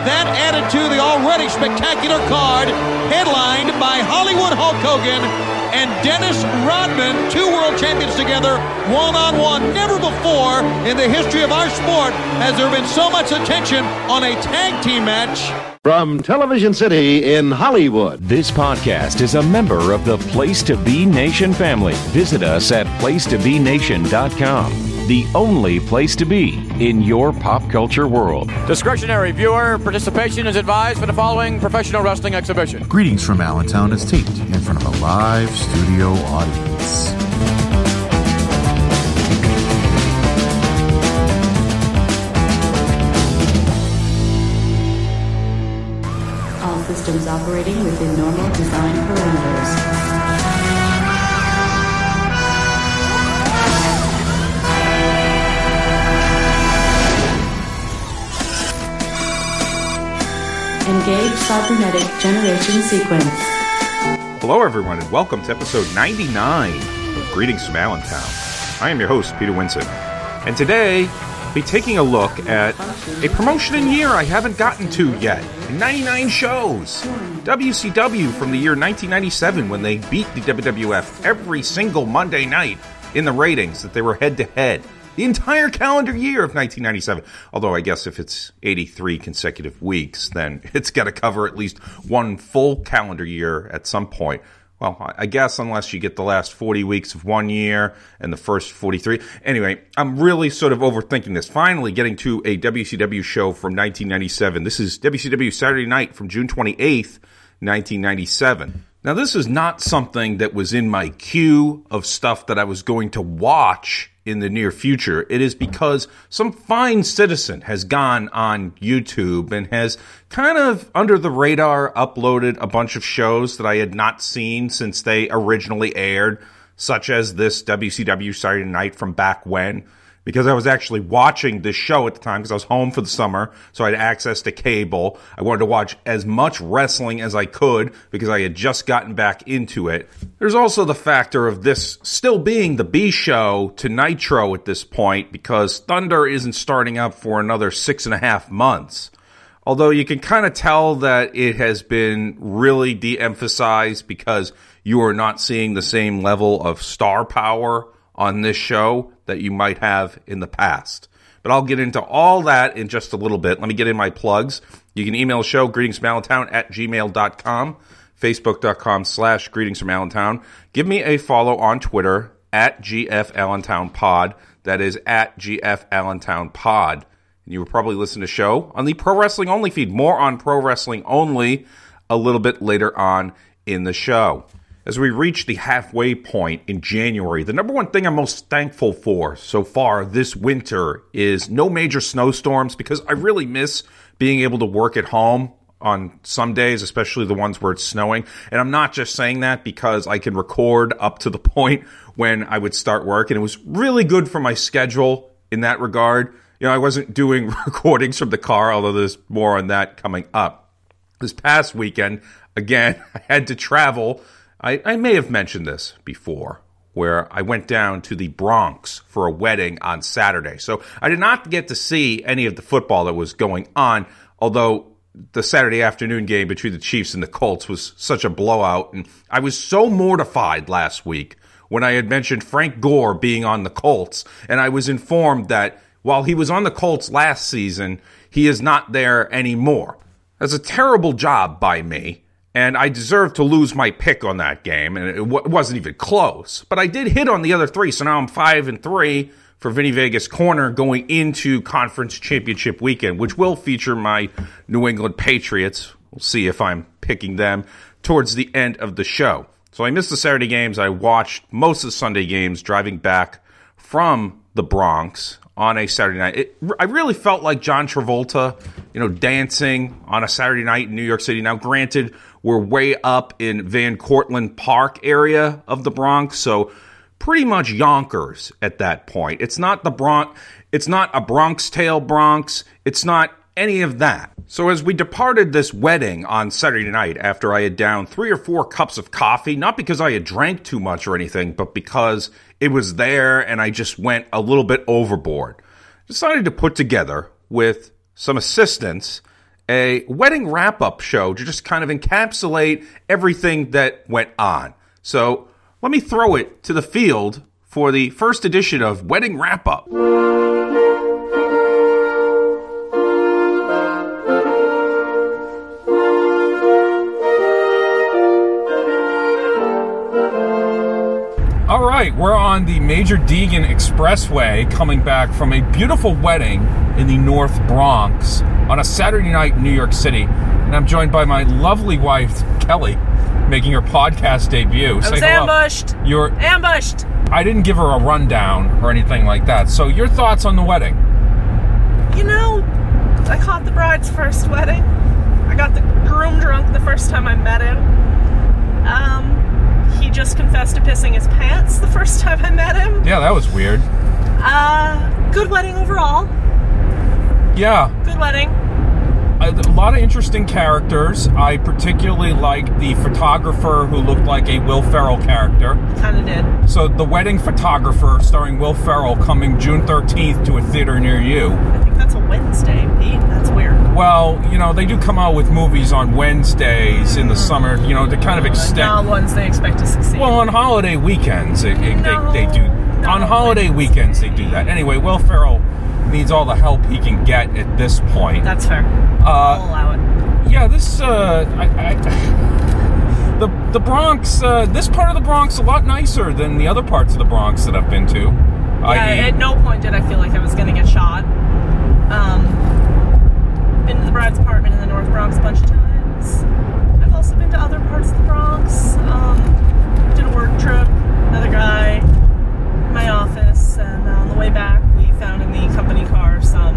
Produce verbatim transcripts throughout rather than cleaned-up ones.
That added to the already spectacular card, headlined by Hollywood Hulk Hogan and Dennis Rodman, two world champions together, one-on-one. Never before in the history of our sport has there been so much attention on a tag team match. From Television City in Hollywood. This podcast is a member of the Place to Be Nation family. Visit us at place to be nation dot com. The only place to be in your pop culture world. Discretionary viewer participation is advised for the following professional wrestling exhibition. Greetings from Allentown is taped in front of a live studio audience. All systems operating within normal design parameters. Engage cybernetic generation sequence. Hello, everyone, and welcome to episode ninety-nine of Greetings from Allentown. I am your host, Peter Winson, and today I'll be taking a look at a promotion in year I haven't gotten to yet. ninety-nine shows. W C W from the year nineteen ninety-seven, when they beat the W W F every single Monday night in the ratings that they were head-to-head. The entire calendar year of nineteen ninety-seven. Although I guess if it's eighty-three consecutive weeks, then it's got to cover at least one full calendar year at some point. Well, I guess unless you get the last forty weeks of one year and the first forty-three. Anyway, I'm really sort of overthinking this. Finally getting to a W C W show from nineteen ninety-seven. This is W C W Saturday Night from June twenty-eighth, nineteen ninety-seven. Now, this is not something that was in my queue of stuff that I was going to watch in the near future. It is because some fine citizen has gone on YouTube and has kind of under the radar uploaded a bunch of shows that I had not seen since they originally aired, such as this W C W Saturday Night from back when. Because I was actually watching this show at the time because I was home for the summer, so I had access to cable. I wanted to watch as much wrestling as I could because I had just gotten back into it. There's also the factor of this still being the B show to Nitro at this point because Thunder isn't starting up for another six and a half months. Although you can kind of tell that it has been really de-emphasized because you are not seeing the same level of star power on this show that you might have in the past. But I'll get into all that in just a little bit. Let me get in my plugs. You can email the show, greetingsfromallentown at gmail dot com, facebook.com slash greetingsfromallentown. Give me a follow on Twitter, at GFAllentownPod. That is at GFAllentownPod. And you will probably listen to the show on the Pro Wrestling Only feed. More on Pro Wrestling Only a little bit later on in the show. As we reach the halfway point in January, the number one thing I'm most thankful for so far this winter is no major snowstorms, because I really miss being able to work at home on some days, especially the ones where it's snowing. And I'm not just saying that because I can record up to the point when I would start work, and it was really good for my schedule in that regard. You know, I wasn't doing recordings from the car, although there's more on that coming up. This past weekend, again, I had to travel. I, I may have mentioned this before, where I went down to the Bronx for a wedding on Saturday. So I did not get to see any of the football that was going on, although the Saturday afternoon game between the Chiefs and the Colts was such a blowout. And I was so mortified last week when I had mentioned Frank Gore being on the Colts, and I was informed that while he was on the Colts last season, he is not there anymore. That's a terrible job by me. And I deserve to lose my pick on that game, and it w- wasn't even close. But I did hit on the other three, so now I'm five and three for Vinny Vegas Corner going into Conference Championship Weekend, which will feature my New England Patriots. We'll see if I'm picking them towards the end of the show. So I missed the Saturday games. I watched most of the Sunday games driving back from the Bronx on a Saturday night. It, I really felt like John Travolta, you know, dancing on a Saturday night in New York City. Now, granted, we're way up in Van Cortlandt Park area of the Bronx, so pretty much Yonkers at that point. It's not the Bronx. It's not a Bronx Tale Bronx. It's not any of that. So as we departed this wedding on Saturday night, after I had downed three or four cups of coffee, not because I had drank too much or anything, but because it was there and I just went a little bit overboard, decided to put together, with some assistance, a wedding wrap-up show to just kind of encapsulate everything that went on. So let me throw it to the field for the first edition of Wedding Wrap-Up. All right, we're on the Major Deegan Expressway coming back from a beautiful wedding in the North Bronx on a Saturday night in New York City. And I'm joined by my lovely wife, Kelly, making her podcast debut. I was Say ambushed. Hello. You're ambushed. I didn't give her a rundown or anything like that. So your thoughts on the wedding? You know, I caught the bride's first wedding. I got the groom drunk the first time I met him. Um... He just confessed to pissing his pants the first time I met him. Yeah, that was weird. Uh, good wedding overall. Yeah. Good wedding. A, a lot of interesting characters. I particularly liked the photographer who looked like a Will Ferrell character. Kind of did. So, The Wedding Photographer, starring Will Ferrell, coming June thirteenth to a theater near you. I think that's a Wednesday, Pete. That's weird. Well, you know, they do come out with movies on Wednesdays in the summer, you know, to kind of extend... Not ones they expect to succeed. Well, on holiday weekends, it, it, no, they, they do... On holiday weekends, they do that. Anyway, Will Ferrell needs all the help he can get at this point. That's fair. Uh, I'll allow it. Yeah, this... Uh, I, I, the, the Bronx... Uh, this part of the Bronx is a lot nicer than the other parts of the Bronx that I've been to. Yeah, I E, at no point did I feel like I was going to get shot. Um... Been to the bride's apartment in the North Bronx a bunch of times. I've also been to other parts of the Bronx. Um, did a work trip, another guy, my office, and on the way back we found in the company car some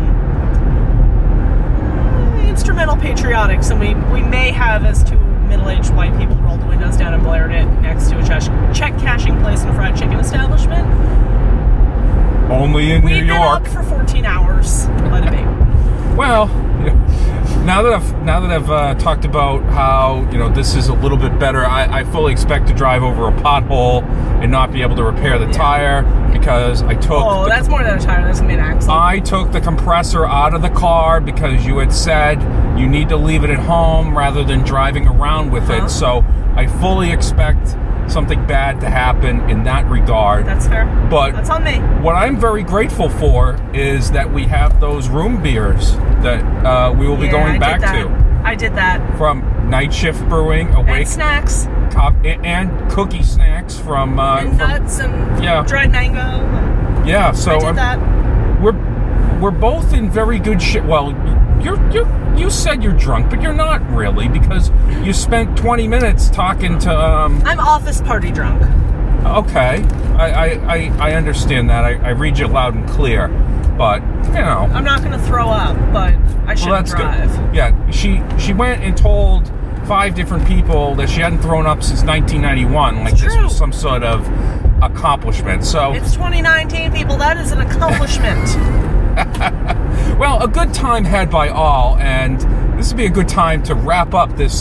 uh, instrumental patriotics, and we, we may have, as two middle-aged white people, rolled the windows down and blared it next to a check cashing place and a fried chicken establishment. Only in We've New York. We've been up for fourteen hours. Let it be. Well, now that I've now that I've uh, talked about how, you know, this is a little bit better, I, I fully expect to drive over a pothole and not be able to repair the yeah. tire because I took. Oh, the, that's more than a tire. That's gonna be an accident. I took the compressor out of the car because you had said you need to leave it at home rather than driving around with uh-huh. it. So I fully expect something bad to happen in that regard. That's fair. But that's on me. What I'm very grateful for is that we have those room beers that uh, we will be yeah, going I back did that. to. I did that. From Night Shift Brewing, Awake. And snacks. Cop, and cookie snacks from... Uh, and from, nuts and yeah. dried mango. Yeah, so... I did I'm, that. We're, we're both in very good shape. Well, you're, you're, you said you're drunk, but you're not really, because you spent twenty minutes talking to... Um, I'm office party drunk. Okay. I, I, I, I understand that. I, I read you loud and clear. But, you know... I'm not going to throw up, but I shouldn't well, that's drive. Good. Yeah, she, she went and told five different people that she hadn't thrown up since nineteen ninety-one. Like it's this true. was some sort of accomplishment. So it's twenty nineteen, people. That is an accomplishment. Well, a good time had by all, and this would be a good time to wrap up this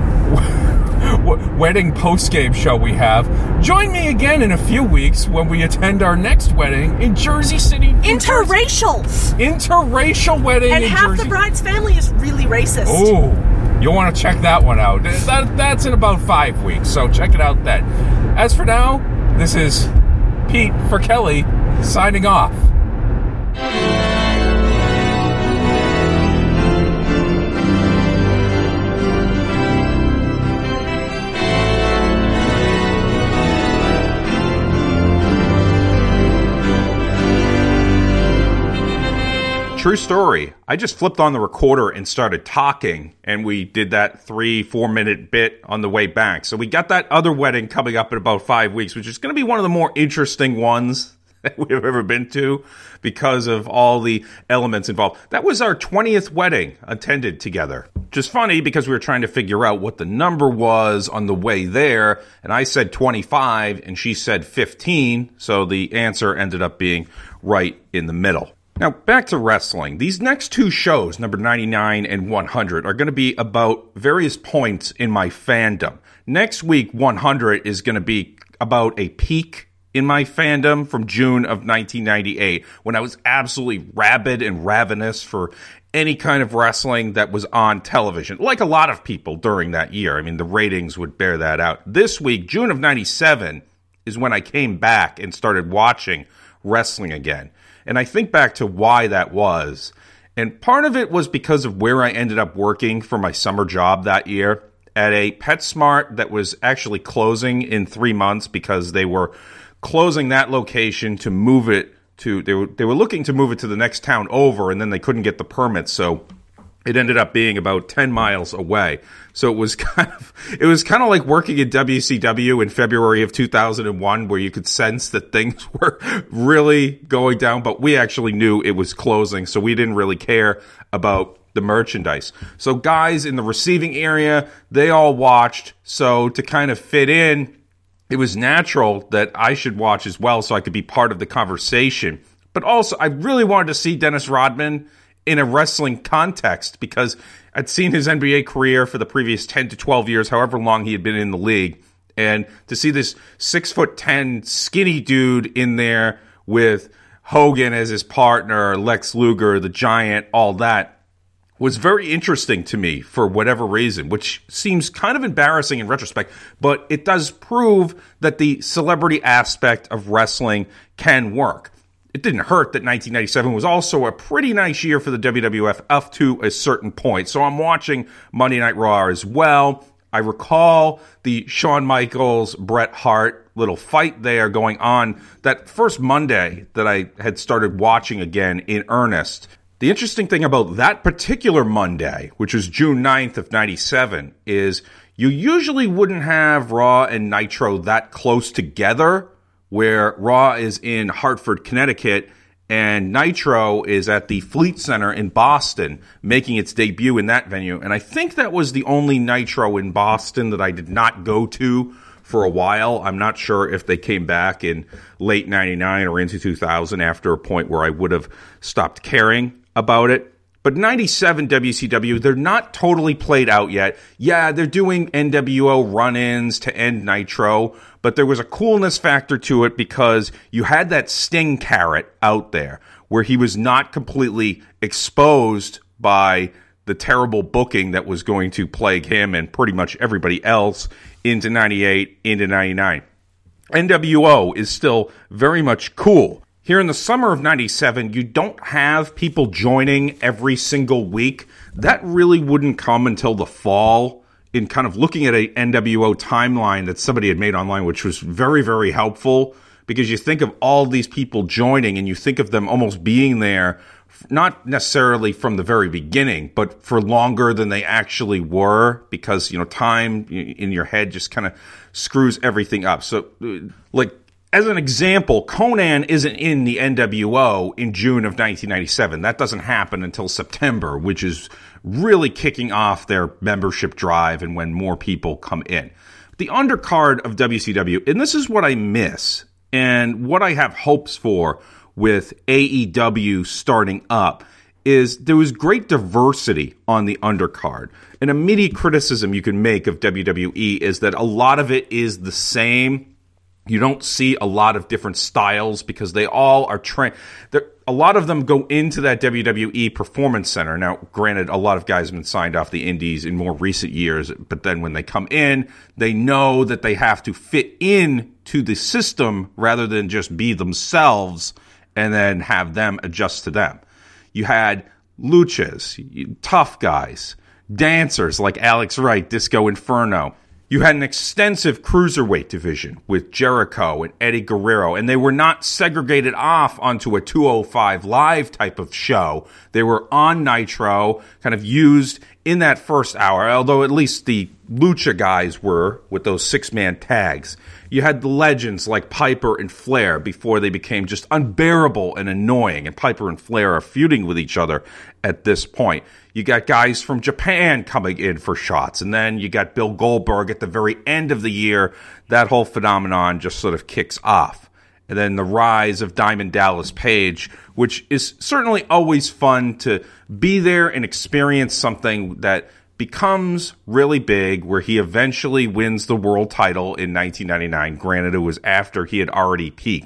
wedding post-game show we have. Join me again in a few weeks when we attend our next wedding in Jersey City. Interracial. Interracial wedding and in half Jersey. the bride's family is really racist. Oh, you'll want to check that one out. That, that's in about five weeks, so check it out then. As for now, this is Pete for Kelly signing off. True story. I just flipped on the recorder and started talking, and we did that three, four minute bit on the way back. So we got that other wedding coming up in about five weeks, which is going to be one of the more interesting ones that we've ever been to because of all the elements involved. That was our twentieth wedding attended together. Just funny because we were trying to figure out what the number was on the way there, and I said twenty-five and she said fifteen, so the answer ended up being right in the middle. Now, back to wrestling. These next two shows, number ninety-nine and one hundred, are going to be about various points in my fandom. Next week, one hundred is going to be about a peak in my fandom from June of nineteen ninety-eight, when I was absolutely rabid and ravenous for any kind of wrestling that was on television, like a lot of people during that year. I mean, the ratings would bear that out. This week, June of ninety-seven, is when I came back and started watching wrestling again. And I think back to why that was. And part of it was because of where I ended up working for my summer job that year at a PetSmart that was actually closing in three months because they were closing that location to move it to, they were, they were looking to move it to the next town over, and then they couldn't get the permits. So it ended up being about ten miles away. So it was kind of, it was kind of like working at W C W in February of two thousand one, where you could sense that things were really going down, but we actually knew it was closing. So we didn't really care about the merchandise. So guys in the receiving area, they all watched. So to kind of fit in, it was natural that I should watch as well so I could be part of the conversation. But also, I really wanted to see Dennis Rodman in a wrestling context, because I'd seen his N B A career for the previous ten to twelve years, however long he had been in the league. And to see this six foot ten skinny dude in there with Hogan as his partner, Lex Luger, the Giant, all that, was very interesting to me for whatever reason, which seems kind of embarrassing in retrospect, but it does prove that the celebrity aspect of wrestling can work. It didn't hurt that nineteen ninety-seven was also a pretty nice year for the W W F up to a certain point. So I'm watching Monday Night Raw as well. I recall the Shawn Michaels, Bret Hart little fight there going on that first Monday that I had started watching again in earnest. The interesting thing about that particular Monday, which was June ninth of ninety-seven, is you usually wouldn't have Raw and Nitro that close together, where Raw is in Hartford, Connecticut, and Nitro is at the Fleet Center in Boston, making its debut in that venue. And I think that was the only Nitro in Boston that I did not go to for a while. I'm not sure if they came back in late ninety-nine or into two thousand after a point where I would have stopped caring about it. But ninety-seven W C W, they're not totally played out yet. Yeah, they're doing N W O run-ins to end Nitro, but there was a coolness factor to it because you had that Sting carrot out there where he was not completely exposed by the terrible booking that was going to plague him and pretty much everybody else into ninety-eight, into ninety-nine. N W O is still very much cool. Here in the summer of ninety-seven, you don't have people joining every single week. That really wouldn't come until the fall. In kind of looking at a N W O timeline that somebody had made online, which was very, very helpful, because you think of all these people joining and you think of them almost being there, not necessarily from the very beginning, but for longer than they actually were, because, you know, time in your head just kind of screws everything up. So, like, as an example, Conan isn't in the N W O in June of nineteen ninety-seven. That doesn't happen until September, which is really kicking off their membership drive and when more people come in. The undercard of W C W, and this is what I miss and what I have hopes for with A E W starting up, is there was great diversity on the undercard. An immediate criticism you can make of W W E is that a lot of it is the same. You don't see a lot of different styles because they all are trained. A lot of them go into that W W E Performance Center. Now, granted, a lot of guys have been signed off the indies in more recent years, but then when they come in, they know that they have to fit in to the system rather than just be themselves and then have them adjust to them. You had luchas, tough guys, dancers like Alex Wright, Disco Inferno. You had an extensive cruiserweight division with Jericho and Eddie Guerrero, and they were not segregated off onto a two oh five Live type of show. They were on Nitro, kind of used in that first hour, although at least the lucha guys were with those six-man tags. You had the legends like Piper and Flair before they became just unbearable and annoying, and Piper and Flair are feuding with each other at this point. You got guys from Japan coming in for shots, and then you got Bill Goldberg at the very end of the year. That whole phenomenon just sort of kicks off. And then the rise of Diamond Dallas Page, which is certainly always fun to be there and experience something that becomes really big, where he eventually wins the world title in nineteen ninety-nine. Granted, it was after he had already peaked.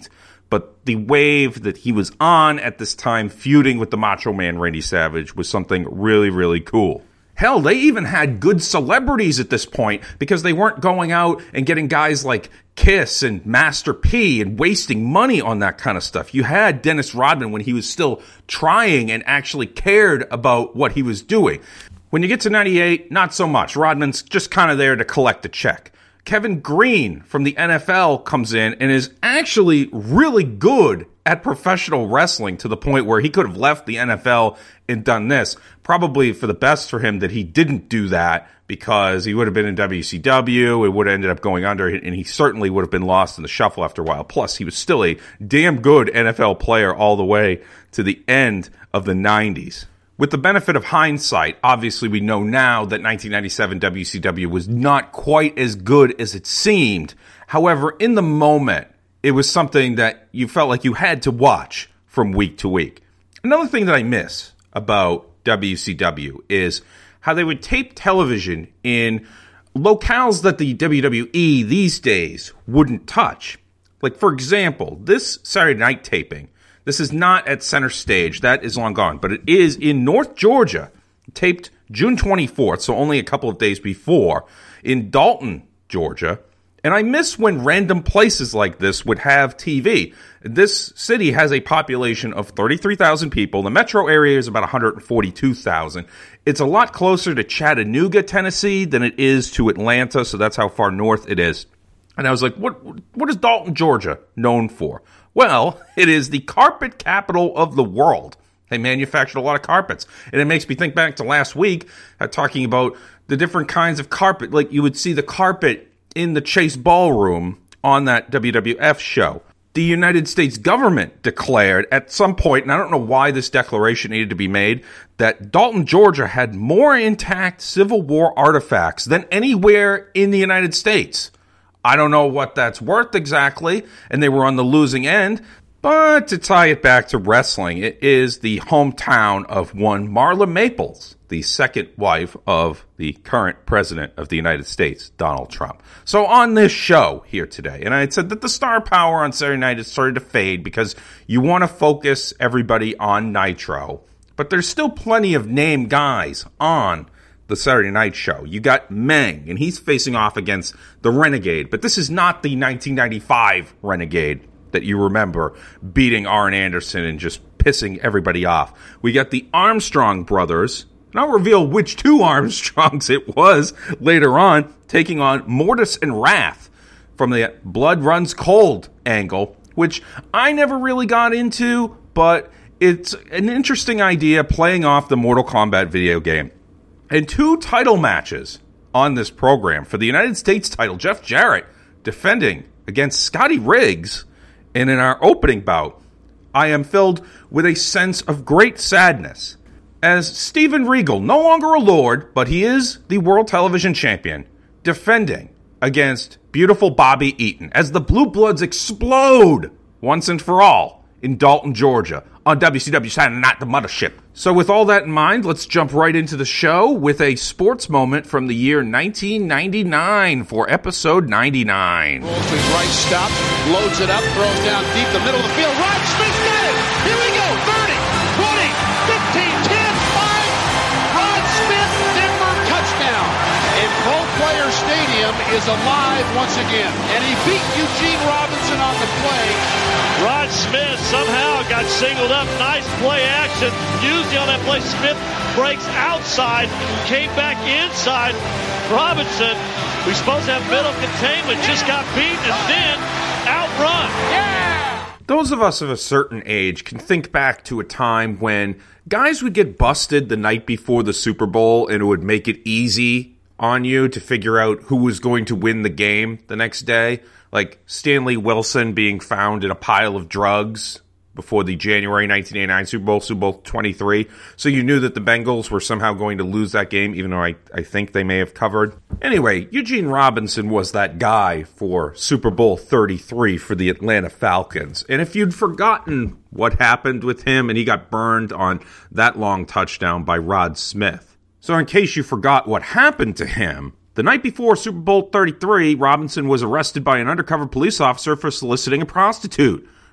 but the wave that he was on at this time, feuding with the Macho Man Randy Savage, was something really, really cool. Hell, they even had good celebrities at this point because they weren't going out and getting guys like Kiss and Master P and wasting money on that kind of stuff. You had Dennis Rodman when he was still trying and actually cared about what he was doing. When you get to ninety-eight, not so much. Rodman's just kind of there to collect a check. Kevin Green from the N F L comes in and is actually really good at professional wrestling to the point where he could have left the N F L and done this. Probably for the best for him that he didn't do that, because he would have been in W C W, it would have ended up going under, and he certainly would have been lost in the shuffle after a while. Plus, he was still a damn good N F L player all the way to the end of the nineties. With the benefit of hindsight, obviously we know now that nineteen ninety-seven W C W was not quite as good as it seemed. However, in the moment, it was something that you felt like you had to watch from week to week. Another thing that I miss about W C W is how they would tape television in locales that the W W E these days wouldn't touch. Like, for example, this Saturday night taping, this is not at Center Stage. That is long gone. But it is in North Georgia, taped June twenty-fourth, so only a couple of days before, in Dalton, Georgia. And I miss when random places like this would have T V. This city has a population of thirty-three thousand people. The metro area is about one hundred forty-two thousand. It's a lot closer to Chattanooga, Tennessee than it is to Atlanta, so that's how far north it is. And I was like, what, what is Dalton, Georgia known for? Well, it is the carpet capital of the world. They manufactured a lot of carpets. And it makes me think back to last week, uh, talking about the different kinds of carpet. Like, you would see the carpet in the Chase Ballroom on that W W F show. The United States government declared at some point, and I don't know why this declaration needed to be made, that Dalton, Georgia had more intact Civil War artifacts than anywhere in the United States. I don't know what that's worth exactly, and they were on the losing end. But to tie it back to wrestling, it is the hometown of one Marla Maples, the second wife of the current president of the United States, Donald Trump. So on this show here today, and I had said that the star power on Saturday night has started to fade because you want to focus everybody on Nitro. But there's still plenty of name guys on the Saturday night show. You got Meng, and he's facing off against the Renegade. But this is not the nineteen ninety-five Renegade that you remember beating Arn Anderson and just pissing everybody off. We got the Armstrong brothers, and I'll reveal which two Armstrongs it was later on, taking on Mortis and Wrath from the Blood Runs Cold angle, which I never really got into, but it's an interesting idea playing off the Mortal Kombat video game. And two title matches on this program. For the United States title, Jeff Jarrett defending against Scotty Riggs. And in our opening bout, I am filled with a sense of great sadness, as Steven Regal, no longer a lord, but he is the world television champion, defending against beautiful Bobby Eaton, as the Blue Bloods explode once and for all in Dalton, Georgia, on W C W Saturday Night, the Mothership. So with all that in mind, let's jump right into the show with a sports moment from the year nineteen ninety-nine for episode ninety-nine. Rolls to his right, stops, loads it up, throws down deep the middle of the field. Rod Smith got it! Here we go! thirty, twenty, fifteen, ten, five. Rod Smith, Denver touchdown. And Pro Player Stadium is alive once again. And he beat Eugene Robinson on the play. Rod Smith somehow got singled up. Nice play action. Usually on that play, Smith breaks outside, came back inside. Robinson, who's supposed to have middle containment, just got beat and then outrun. Yeah! Those of us of a certain age can think back to a time when guys would get busted the night before the Super Bowl, and it would make it easy on you to figure out who was going to win the game the next day. Like Stanley Wilson being found in a pile of drugs before the January nineteen eighty-nine Super Bowl, Super Bowl twenty-three. So you knew that the Bengals were somehow going to lose that game, even though I, I think they may have covered. Anyway, Eugene Robinson was that guy for Super Bowl thirty-three for the Atlanta Falcons. And if you'd forgotten what happened with him, and he got burned on that long touchdown by Rod Smith. So in case you forgot what happened to him, the night before Super Bowl thirty-three, Robinson was arrested by an undercover police officer for soliciting a prostitute.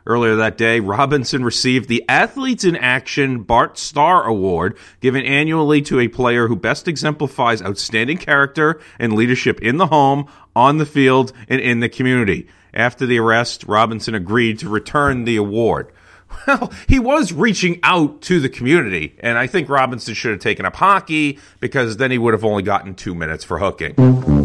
Earlier that day, Robinson received the Athletes in Action Bart Starr Award, given annually to a player who best exemplifies outstanding character and leadership in the home, on the field, and in the community. After the arrest, Robinson agreed to return the award. Well, he was reaching out to the community, and I think Robinson should have taken up hockey, because then he would have only gotten two minutes for hooking.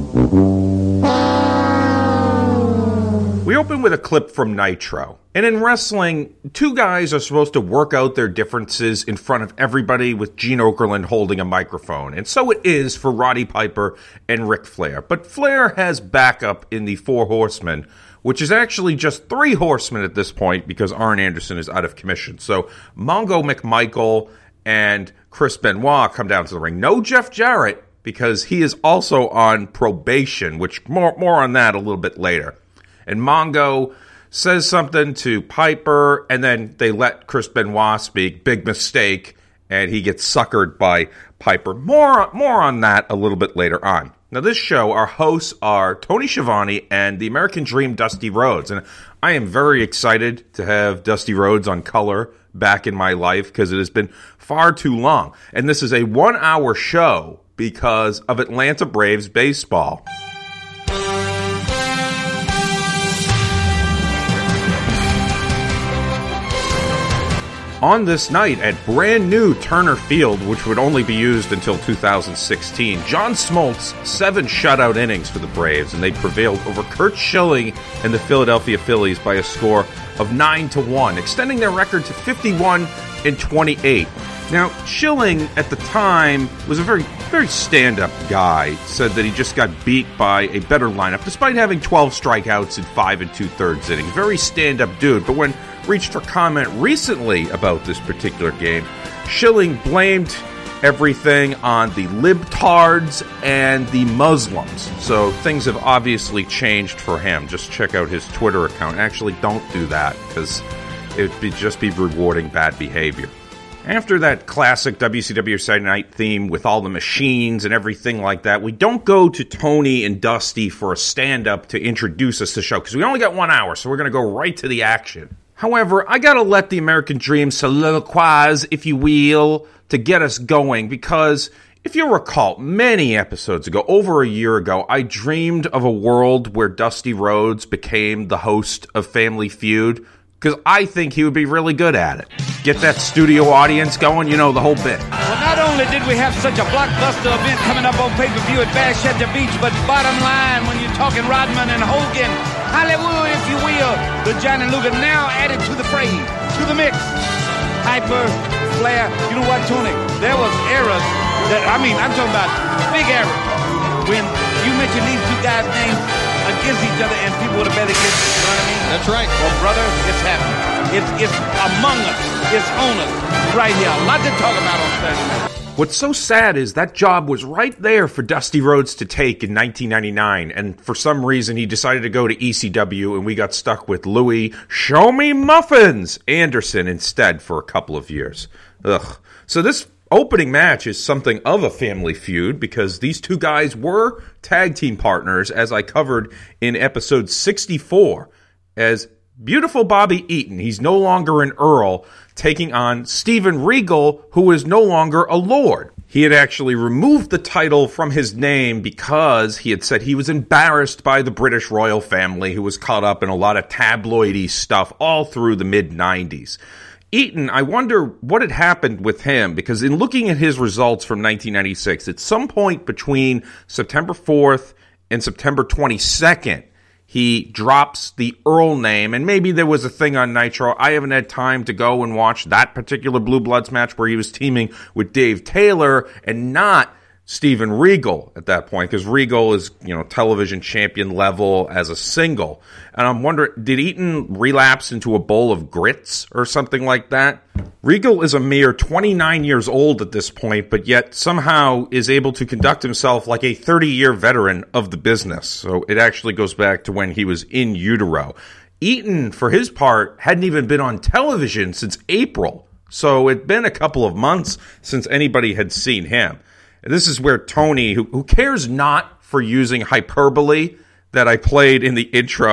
We open with a clip from Nitro. And in wrestling, two guys are supposed to work out their differences in front of everybody with Gene Okerlund holding a microphone. And so it is for Roddy Piper and Ric Flair. But Flair has backup in the Four Horsemen, which is actually just three horsemen at this point because Arn Anderson is out of commission. So Mongo McMichael and Chris Benoit come down to the ring. No Jeff Jarrett, because he is also on probation, which more, more on that a little bit later. And Mongo says something to Piper, and then they let Chris Benoit speak. Big mistake, and he gets suckered by Piper. More, more on that a little bit later on. Now, this show, our hosts are Tony Schiavone and the American Dream, Dusty Rhodes. And I am very excited to have Dusty Rhodes on color back in my life, because it has been far too long. And this is a one-hour show because of Atlanta Braves baseball. On this night at brand new Turner Field, which would only be used until two thousand sixteen, John Smoltz, seven shutout innings for the Braves, and they prevailed over Curt Schilling and the Philadelphia Phillies by a score of nine to one, extending their record to fifty-one and twenty-eight. Now, Schilling at the time was a very, very stand-up guy, said that he just got beat by a better lineup, despite having twelve strikeouts in five and two-thirds innings. Very stand-up dude, but when reached for comment recently about this particular game, Schilling blamed everything on the libtards and the Muslims. So things have obviously changed for him. Just check out his Twitter account. Actually, don't do that, because it would just be rewarding bad behavior. After that classic W C W Saturday Night theme with all the machines and everything like that, we don't go to Tony and Dusty for a stand-up to introduce us to the show, because we only got one hour, so we're going to go right to the action. However, I gotta let the American Dream soliloquize, if you will, to get us going, because if you recall, many episodes ago, over a year ago, I dreamed of a world where Dusty Rhodes became the host of Family Feud, because I think he would be really good at it. Get that studio audience going, you know, the whole bit. Well, not only did we have such a blockbuster event coming up on pay-per-view at Bash at the Beach, but bottom line, when you're talking Rodman and Hogan, Hollywood, if you will, the Johnny Luger now added to the fray, to the mix. Piper, Flair, you know what, Tony? There was errors that, I mean, I'm talking about big errors. When you mentioned these two guys' names against each other and people would have better get, you know what I mean? That's right. Well, brother, it's happening. It's, it's among us. It's on us right here. A lot to talk about on Saturday. What's so sad is that job was right there for Dusty Rhodes to take in nineteen ninety-nine, and for some reason he decided to go to E C W, and we got stuck with Louis Show Me Muffins Anderson instead for a couple of years. Ugh. So this opening match is something of a family feud, because these two guys were tag team partners, as I covered in episode sixty-four, as beautiful Bobby Eaton, he's no longer an Earl, taking on Steven Regal, who is no longer a Lord. He had actually removed the title from his name because he had said he was embarrassed by the British royal family, who was caught up in a lot of tabloidy stuff all through the mid nineties. Eaton, I wonder what had happened with him, because in looking at his results from nineteen ninety-six, at some point between September fourth and September twenty-second, he drops the Earl name, and maybe there was a thing on Nitro. I haven't had time to go and watch that particular Blue Bloods match where he was teaming with Dave Taylor and not Steven Regal at that point, because Regal is, you know, television champion level as a single. And I'm wondering, did Eaton relapse into a bowl of grits or something like that? Regal is a mere twenty-nine years old at this point, but yet somehow is able to conduct himself like a thirty-year veteran of the business. So it actually goes back to when he was in utero. Eaton, for his part, hadn't even been on television since April. So it'd been a couple of months since anybody had seen him. And this is where Tony, who, who cares not for using hyperbole that I played in the intro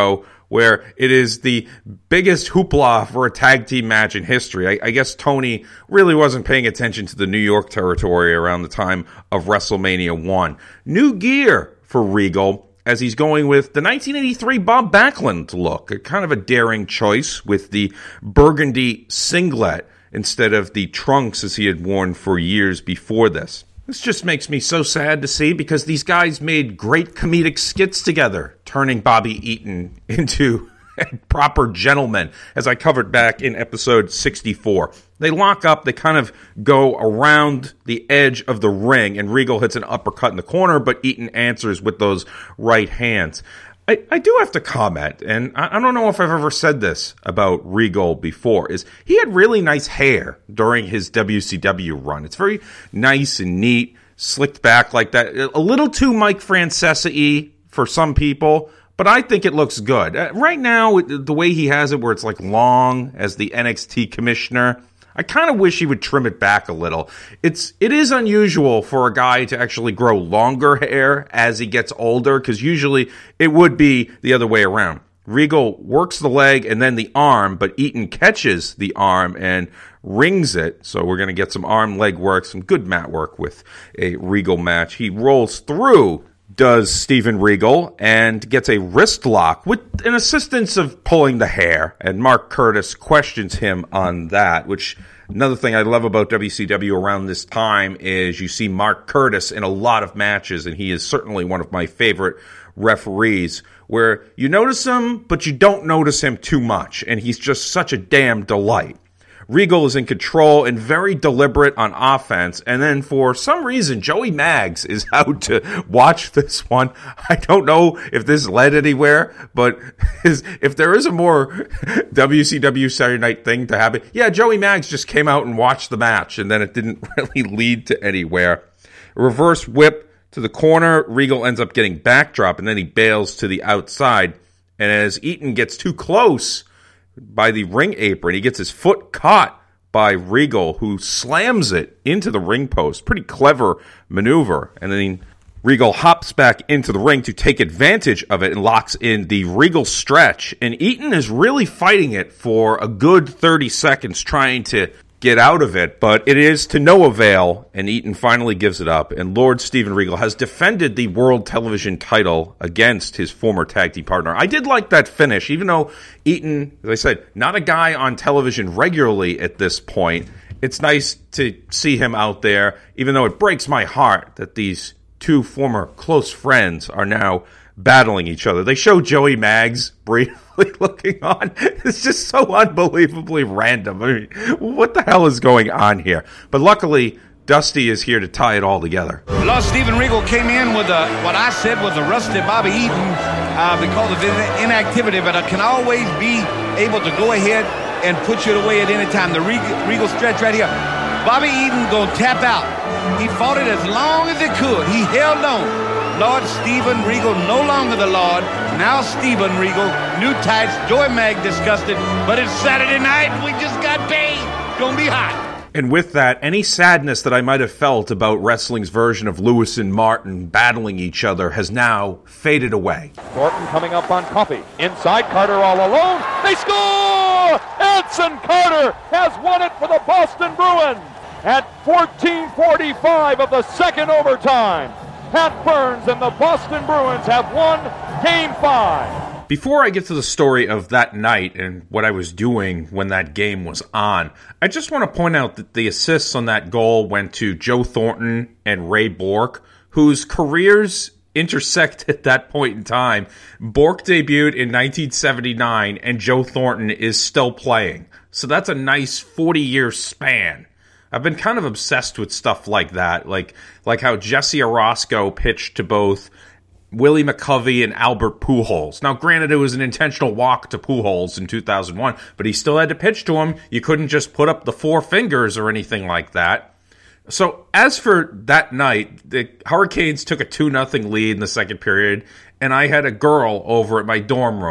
where it is the biggest hoopla for a tag team match in history. I, I guess Tony really wasn't paying attention to the New York territory around the time of WrestleMania one. New gear for Regal, as he's going with the nineteen eighty-three Bob Backlund look, a kind of a daring choice with the burgundy singlet instead of the trunks as he had worn for years before this. This just makes me so sad to see because these guys made great comedic skits together, turning Bobby Eaton into a proper gentleman, as I covered back in episode sixty-four. They lock up, they kind of go around the edge of the ring, and Regal hits an uppercut in the corner, but Eaton answers with those right hands. I, I do have to comment, and I, I don't know if I've ever said this about Regal before, is he had really nice hair during his W C W run. It's very nice and neat, slicked back like that. A little too Mike Francesa-y for some people, but I think it looks good. Uh, right now, the way he has it, where it's like long as the N X T commissioner, I kind of wish he would trim it back a little. It's it is unusual for a guy to actually grow longer hair as he gets older, because usually it would be the other way around. Regal works the leg and then the arm, but Eaton catches the arm and rings it. So we're going to get some arm leg work, some good mat work with a Regal match. He rolls through, does Steven Regal, and gets a wrist lock with an assistance of pulling the hair. And Mark Curtis questions him on that, which another thing I love about W C W around this time is you see Mark Curtis in a lot of matches, and he is certainly one of my favorite referees, where you notice him, but you don't notice him too much, and he's just such a damn delight. Regal is in control and very deliberate on offense. And then for some reason, Joey Maggs is out to watch this one. I don't know if this led anywhere, but is, if there is a more W C W Saturday Night thing to happen, yeah, Joey Maggs just came out and watched the match, and then it didn't really lead to anywhere. A reverse whip to the corner. Regal ends up getting backdrop, and then he bails to the outside. And as Eaton gets too close by the ring apron, he gets his foot caught by Regal, who slams it into the ring post. Pretty clever maneuver. And then Regal hops back into the ring to take advantage of it and locks in the Regal stretch. And Eaton is really fighting it for a good thirty seconds, trying to get out of it, but it is to no avail, and Eaton finally gives it up, and Lord Steven Regal has defended the World Television title against his former tag team partner. I did like that finish, even though Eaton, as I said, not a guy on television regularly at this point. It's nice to see him out there, even though it breaks my heart that these two former close friends are now battling each other. They show Joey Maggs briefly looking on. It's just so unbelievably random. I mean, what the hell is going on here? But luckily, Dusty is here to tie it all together. Lord Steven Regal came in with a, what I said was a rusty Bobby Eaton uh, because of his inactivity, but I can always be able to go ahead and put you away at any time. The Regal, Regal stretch right here. Bobby Eaton gonna tap out. He fought it as long as he could. He held on. Lord Steven Regal, no longer the Lord, now Steven Regal, new tights, Joey Mag disgusted, but it's Saturday night and we just got paid. Gonna be hot. And with that, any sadness that I might have felt about wrestling's version of Lewis and Martin battling each other has now faded away. Thornton coming up on Coffey. Inside, Carter all alone. They score! Anson Carter has won it for the Boston Bruins at fourteen forty-five of the second overtime. Pat Burns and the Boston Bruins have won Game five. Before I get to the story of that night and what I was doing when that game was on, I just want to point out that the assists on that goal went to Joe Thornton and Ray Bork, whose careers intersect at that point in time. Bork debuted in nineteen seventy-nine, and Joe Thornton is still playing. So that's a nice forty-year span. I've been kind of obsessed with stuff like that, like like how Jesse Orozco pitched to both Willie McCovey and Albert Pujols. Now, granted, it was an intentional walk to Pujols in two thousand one, but he still had to pitch to him. You couldn't just put up the four fingers or anything like that. So, as for that night, the Hurricanes took a two nothing lead in the second period, and I had a girl over at my dorm room.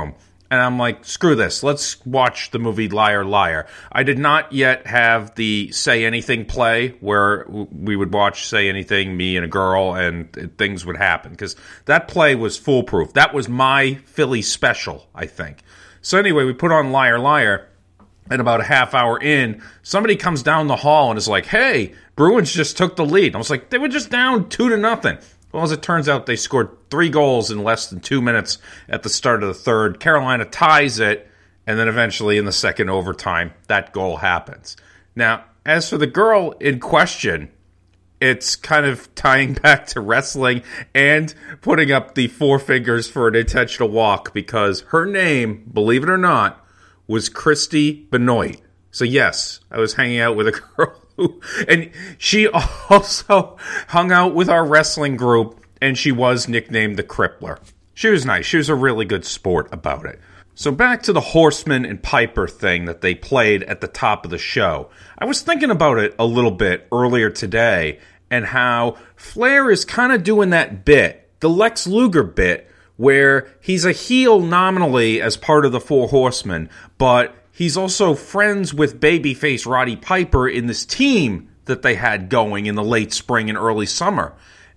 And I'm like, screw this. Let's watch the movie Liar, Liar. I did not yet have the Say Anything play where we would watch Say Anything, me and a girl, and things would happen. Because that play was foolproof. That was my Philly special, I think. So anyway, we put on Liar, Liar. And about a half hour in, somebody comes down the hall and is like, hey, Bruins just took the lead. I was like, they were just down two to nothing. Well, as it turns out, they scored three goals in less than two minutes at the start of the third. Carolina ties it, and then eventually in the second overtime, that goal happens. Now, as for the girl in question, it's kind of tying back to wrestling and putting up the four fingers for an intentional walk because her name, believe it or not, was Christy Benoit. So yes, I was hanging out with a girl who, and she also hung out with our wrestling group, and she was nicknamed the Crippler. She was nice. She was a really good sport about it. So back to the Horseman and Piper thing that they played at the top of the show. I was thinking about it a little bit earlier today and how Flair is kind of doing that bit, the Lex Luger bit, where he's a heel nominally as part of the Four Horsemen, but he's also friends with babyface Roddy Piper in this team that they had going in the late spring and early summer.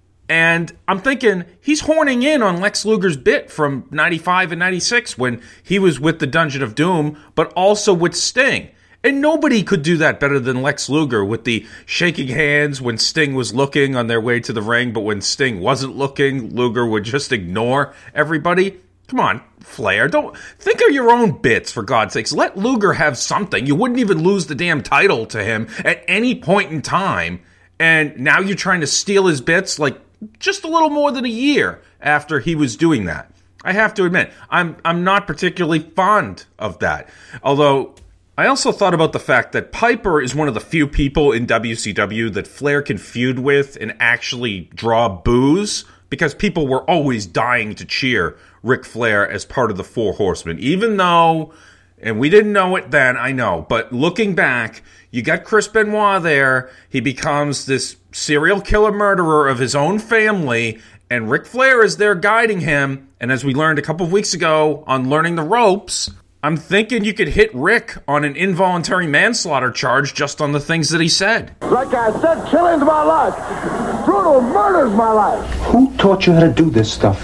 And I'm thinking he's horning in on Lex Luger's bit from ninety-five and ninety-six when he was with the Dungeon of Doom, but also with Sting. And nobody could do that better than Lex Luger with the shaking hands when Sting was looking on their way to the ring, but when Sting wasn't looking, Luger would just ignore everybody. Come on, Flair, don't think of your own bits, for God's sakes. Let Luger have something. You wouldn't even lose the damn title to him at any point in time, and now you're trying to steal his bits like just a little more than a year after he was doing that. I have to admit, I'm I'm not particularly fond of that. Although I also thought about the fact that Piper is one of the few people in W C W that Flair can feud with and actually draw boos, because people were always dying to cheer Ric Flair as part of the Four Horsemen, even though, and we didn't know it then, I know, but looking back, you got Chris Benoit there, he becomes this serial killer murderer of his own family, and Ric Flair is there guiding him, and as we learned a couple of weeks ago on Learning the Ropes, I'm thinking you could hit Rick on an involuntary manslaughter charge just on the things that he said. Like I said, killing's my life. Brutal murder's my life. Who taught you how to do this stuff?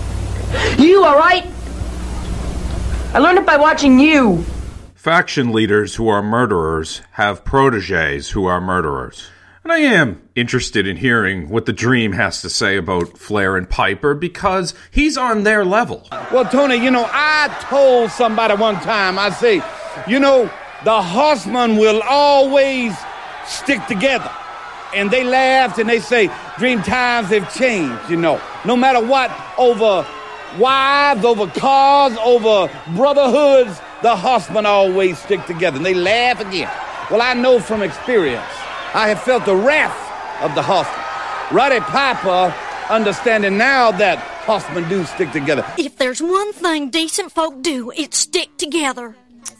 You, all right? I learned it by watching you. Faction leaders who are murderers have proteges who are murderers. And I am interested in hearing what the Dream has to say about Flair and Piper, because he's on their level. Well, Tony, you know, I told somebody one time, I say, you know, the Horsemen will always stick together. And they laughed and they say, Dream, times have changed, you know. No matter what, over wives, over cars, over brotherhoods, the Horsemen always stick together. And they laugh again. Well, I know from experience. I have felt the wrath of the Horsemen. Roddy Piper understanding now that Horsemen do stick together. If there's one thing decent folk do, it's stick together.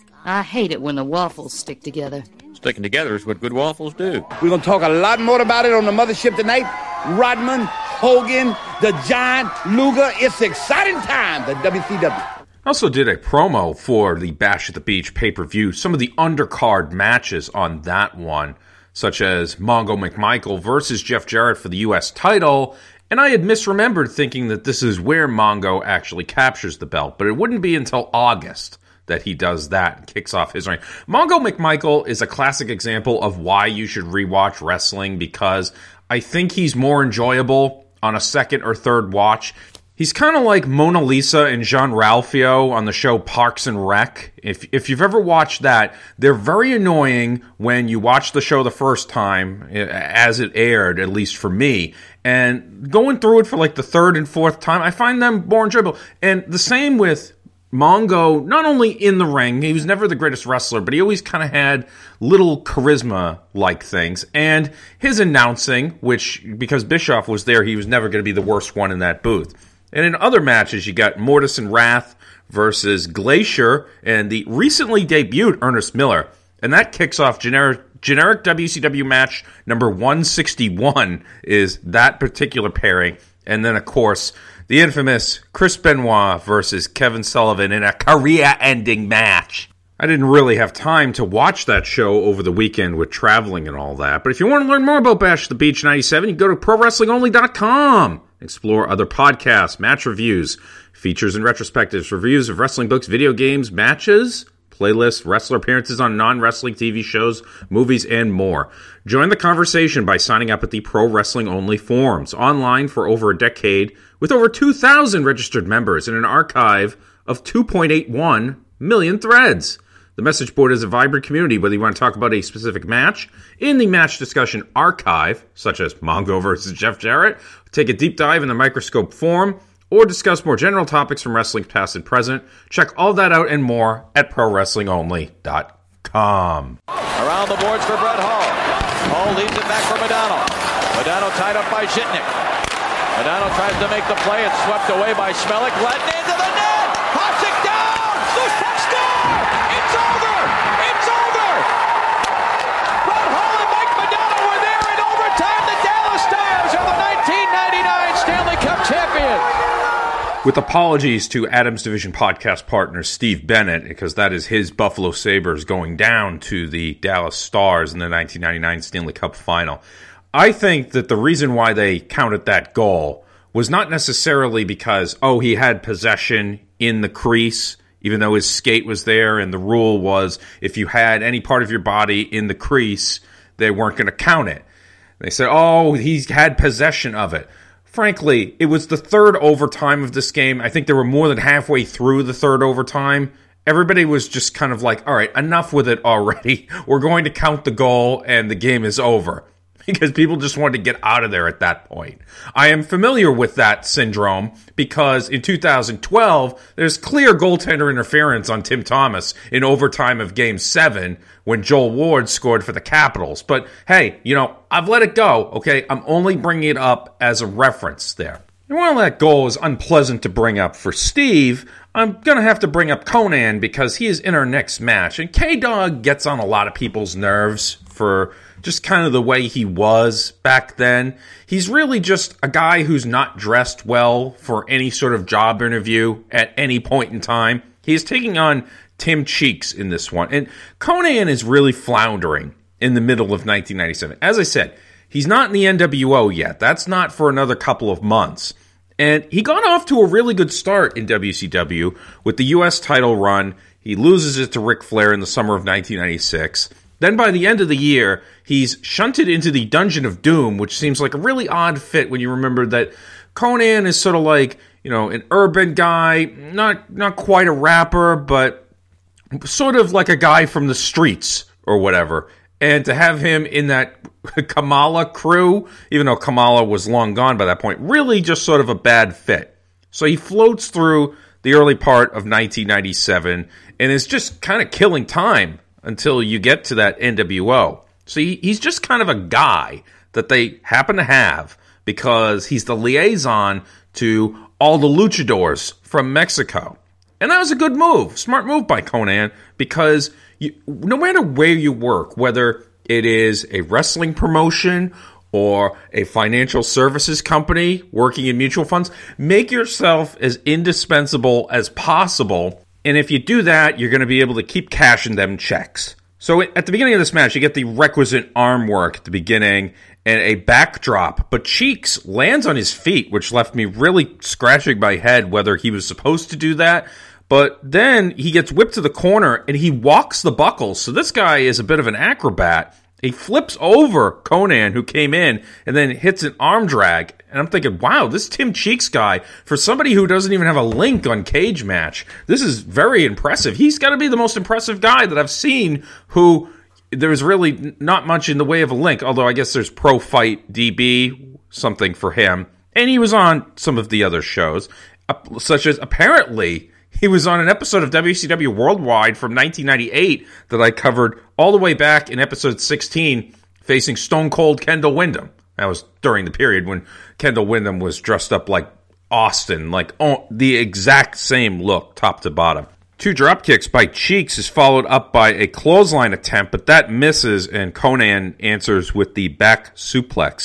I hate it when the waffles stick together. Sticking together is what good waffles do. We're going to talk a lot more about it on the mothership tonight. Rodman, Hogan, the Giant, Luger. It's exciting times at W C W. I also did a promo for the Bash at the Beach pay-per-view. Some of the undercard matches on that one, such as Mongo McMichael versus Jeff Jarrett for the U S title, and I had misremembered thinking that this is where Mongo actually captures the belt, but it wouldn't be until August that he does that and kicks off his reign. Mongo McMichael is a classic example of why you should rewatch wrestling, because I think he's more enjoyable on a second or third watch. He's kind of like Mona Lisa and Jean Ralphio on the show Parks and Rec. If if you've ever watched that, they're very annoying when you watch the show the first time, as it aired, at least for me. And going through it for like the third and fourth time, I find them more enjoyable. And the same with Mongo, not only in the ring, he was never the greatest wrestler, but he always kind of had little charisma-like things. And his announcing, which, because Bischoff was there, he was never going to be the worst one in that booth. And in other matches, you got Mortis and Wrath versus Glacier and the recently debuted Ernest Miller. And that kicks off generic, generic W C W match number one sixty-one is that particular pairing. And then, of course, the infamous Chris Benoit versus Kevin Sullivan in a career-ending match. I didn't really have time to watch that show over the weekend with traveling and all that. But if you want to learn more about Bash at the Beach ninety-seven, you can go to pro wrestling only dot com. Explore other podcasts, match reviews, features and retrospectives, reviews of wrestling books, video games, matches, playlists, wrestler appearances on non-wrestling T V shows, movies, and more. Join the conversation by signing up at the Pro Wrestling Only forums, online for over a decade, with over two thousand registered members and an archive of two point eight one million threads. The message board is a vibrant community, whether you want to talk about a specific match in the match discussion archive, such as Mongo versus Jeff Jarrett, take a deep dive in the microscope forum, or discuss more general topics from wrestling past and present. Check all that out and more at pro wrestling only dot com. Around the boards for Brett Hall. Hall leads it back for Modano. Modano tied up by Zhitnik. Modano tries to make the play. It's swept away by Schmelik. Led into the net. Pops it down. Loose puck score. It's over. It's over. Brett Hall and Mike Modano were there in overtime. The Dallas Stars are the nineteen ninety-nine Stanley Cup champions. With apologies to Adams Division podcast partner Steve Bennett, because that is his Buffalo Sabres going down to the Dallas Stars in the nineteen ninety-nine Stanley Cup final. I think that the reason why they counted that goal was not necessarily because, oh, he had possession in the crease, even though his skate was there, and the rule was if you had any part of your body in the crease, they weren't going to count it. They said, oh, he had possession of it. Frankly, it was the third overtime of this game. I think they were more than halfway through the third overtime. Everybody was just kind of like, all right, enough with it already. We're going to count the goal and the game is over. Because people just wanted to get out of there at that point. I am familiar with that syndrome because in two thousand twelve, there's clear goaltender interference on Tim Thomas in overtime of Game seven when Joel Ward scored for the Capitals. But hey, you know, I've let it go, okay? I'm only bringing it up as a reference there. And while that goal is unpleasant to bring up for Steve, I'm going to have to bring up Konnan because he is in our next match. And K-Dog gets on a lot of people's nerves for just kind of the way he was back then. He's really just a guy who's not dressed well for any sort of job interview at any point in time. He's taking on Tim Cheeks in this one. And Konnan is really floundering in the middle of nineteen ninety-seven. As I said, he's not in the N W O yet. That's not for another couple of months. And he got off to a really good start in W C W with the U S title run. He loses it to Ric Flair in the summer of nineteen ninety-six. Then by the end of the year, he's shunted into the Dungeon of Doom, which seems like a really odd fit when you remember that Konnan is sort of like, you know, an urban guy, not not quite a rapper, but sort of like a guy from the streets or whatever. And to have him in that Kamala crew, even though Kamala was long gone by that point, really just sort of a bad fit. So he floats through the early part of nineteen ninety-seven and is just kind of killing time until you get to that N W O. So he, he's just kind of a guy that they happen to have because he's the liaison to all the luchadors from Mexico. And that was a good move, smart move by Konnan, because you, no matter where you work, whether it is a wrestling promotion or a financial services company working in mutual funds, make yourself as indispensable as possible. And if you do that, you're going to be able to keep cashing them checks. So at the beginning of this match, you get the requisite arm work at the beginning and a backdrop. But Cheeks lands on his feet, which left me really scratching my head whether he was supposed to do that. But then he gets whipped to the corner and he walks the buckles. So this guy is a bit of an acrobat. He flips over Konnan, who came in, and then hits an arm drag. And I'm thinking, wow, this Tim Cheeks guy, for somebody who doesn't even have a link on Cage Match, this is very impressive. He's got to be the most impressive guy that I've seen who there's really not much in the way of a link, although I guess there's Pro Fight D B, something for him. And he was on some of the other shows, such as apparently he was on an episode of W C W Worldwide from nineteen ninety-eight that I covered all the way back in episode sixteen, facing Stone Cold Kendall Windham. That was during the period when Kendall Windham was dressed up like Austin, like oh, the exact same look, top to bottom. Two drop kicks by Cheeks is followed up by a clothesline attempt, but that misses, and Konnan answers with the back suplex.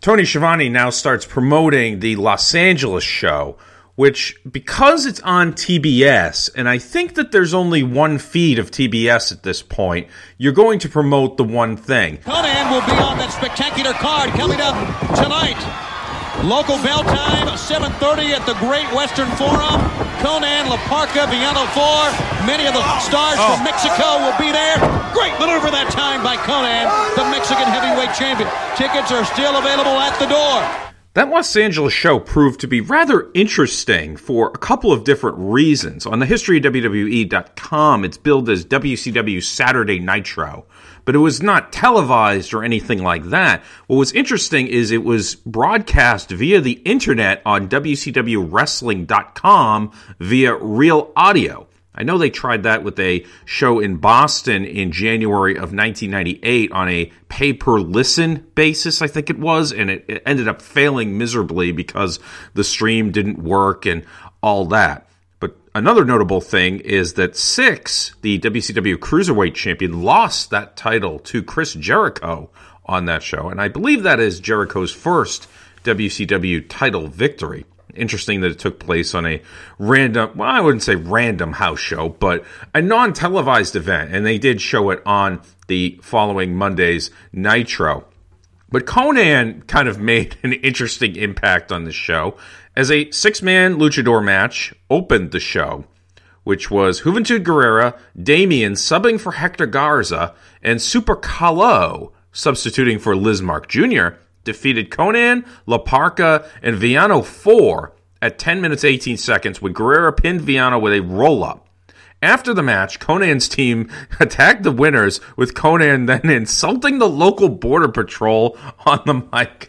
Tony Schiavone now starts promoting the Los Angeles show, which, because it's on T B S, and I think that there's only one feed of T B S at this point, you're going to promote the one thing. Conan will be on that spectacular card coming up tonight. Local bell time, seven thirty at the Great Western Forum. Conan, La Parca, Villano four. Many of the stars oh. from Mexico will be there. Great maneuver that time by Conan, the Mexican heavyweight champion. Tickets are still available at the door. That Los Angeles show proved to be rather interesting for a couple of different reasons. On the history of W W E dot com, it's billed as W C W Saturday Nitro, but it was not televised or anything like that. What was interesting is it was broadcast via the internet on W C W Wrestling dot com via Real Audio. I know they tried that with a show in Boston in January of nineteen ninety-eight on a pay-per-listen basis, I think it was, and it, it ended up failing miserably because the stream didn't work and all that. But another notable thing is that Syxx, the W C W Cruiserweight Champion, lost that title to Chris Jericho on that show, and I believe that is Jericho's first W C W title victory. Interesting that it took place on a random, well, I wouldn't say random house show, but a non-televised event, and they did show it on the following Monday's Nitro. But Conan kind of made an interesting impact on the show, as a six-man luchador match opened the show, which was Juventud Guerrera, Damien subbing for Hector Garza, and Super Calo substituting for Lizmark Junior, defeated Conan, La Parca, and Villano four at ten minutes eighteen seconds when Guerrera pinned Villano with a roll-up. After the match, Conan's team attacked the winners, with Conan then insulting the local border patrol on the mic.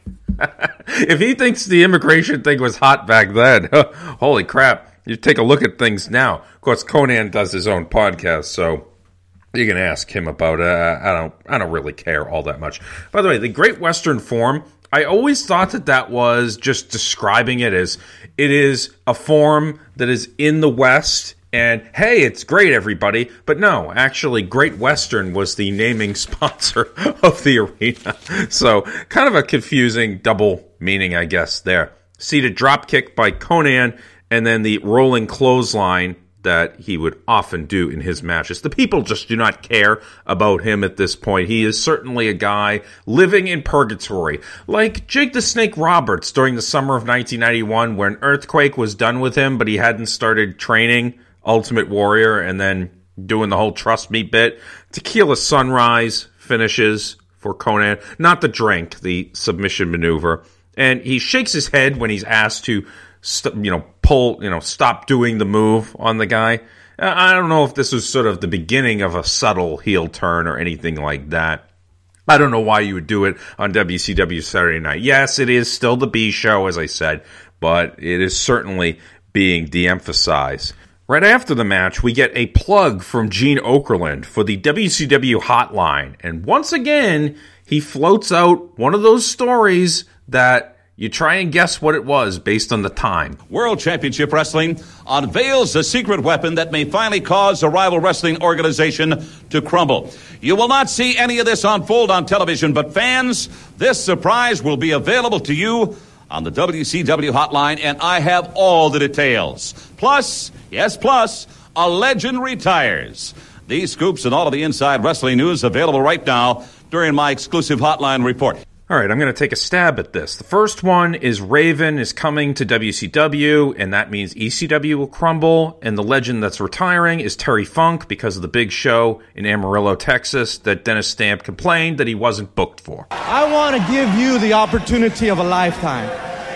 If he thinks the immigration thing was hot back then, holy crap, you take a look at things now. Of course, Conan does his own podcast, so you can ask him about it. I don't I don't really care all that much. By the way, the Great Western Forum, I always thought that that was just describing it as it is a forum that is in the West, and hey, it's great, everybody. But no, actually, Great Western was the naming sponsor of the arena. So kind of a confusing double meaning, I guess, there. Seated dropkick by Conan, and then the rolling clothesline that he would often do in his matches. The people just do not care about him at this point. He is certainly a guy living in purgatory, like Jake the Snake Roberts during the summer of nineteen ninety-one, when Earthquake was done with him, but he hadn't started training Ultimate Warrior and then doing the whole Trust Me bit. Tequila Sunrise finishes for Conan. Not the drink, the submission maneuver. And he shakes his head when he's asked to St- you know, pull, you know, stop doing the move on the guy. I don't know if this was sort of the beginning of a subtle heel turn or anything like that. I don't know why you would do it on W C W Saturday Night. Yes, it is still the B show, as I said, but it is certainly being de-emphasized. Right after the match, we get a plug from Gene Okerlund for the W C W hotline. And once again, he floats out one of those stories that you try and guess what it was based on the time. World Championship Wrestling unveils a secret weapon that may finally cause a rival wrestling organization to crumble. You will not see any of this unfold on television, but fans, this surprise will be available to you on the W C W hotline, and I have all the details. Plus, yes, plus, a legend retires. These scoops and all of the inside wrestling news available right now during my exclusive hotline report. All right, I'm going to take a stab at this. The first one is Raven is coming to W C W, and that means E C W will crumble, and the legend that's retiring is Terry Funk because of the big show in Amarillo, Texas that Dennis Stamp complained that he wasn't booked for. I want to give you the opportunity of a lifetime.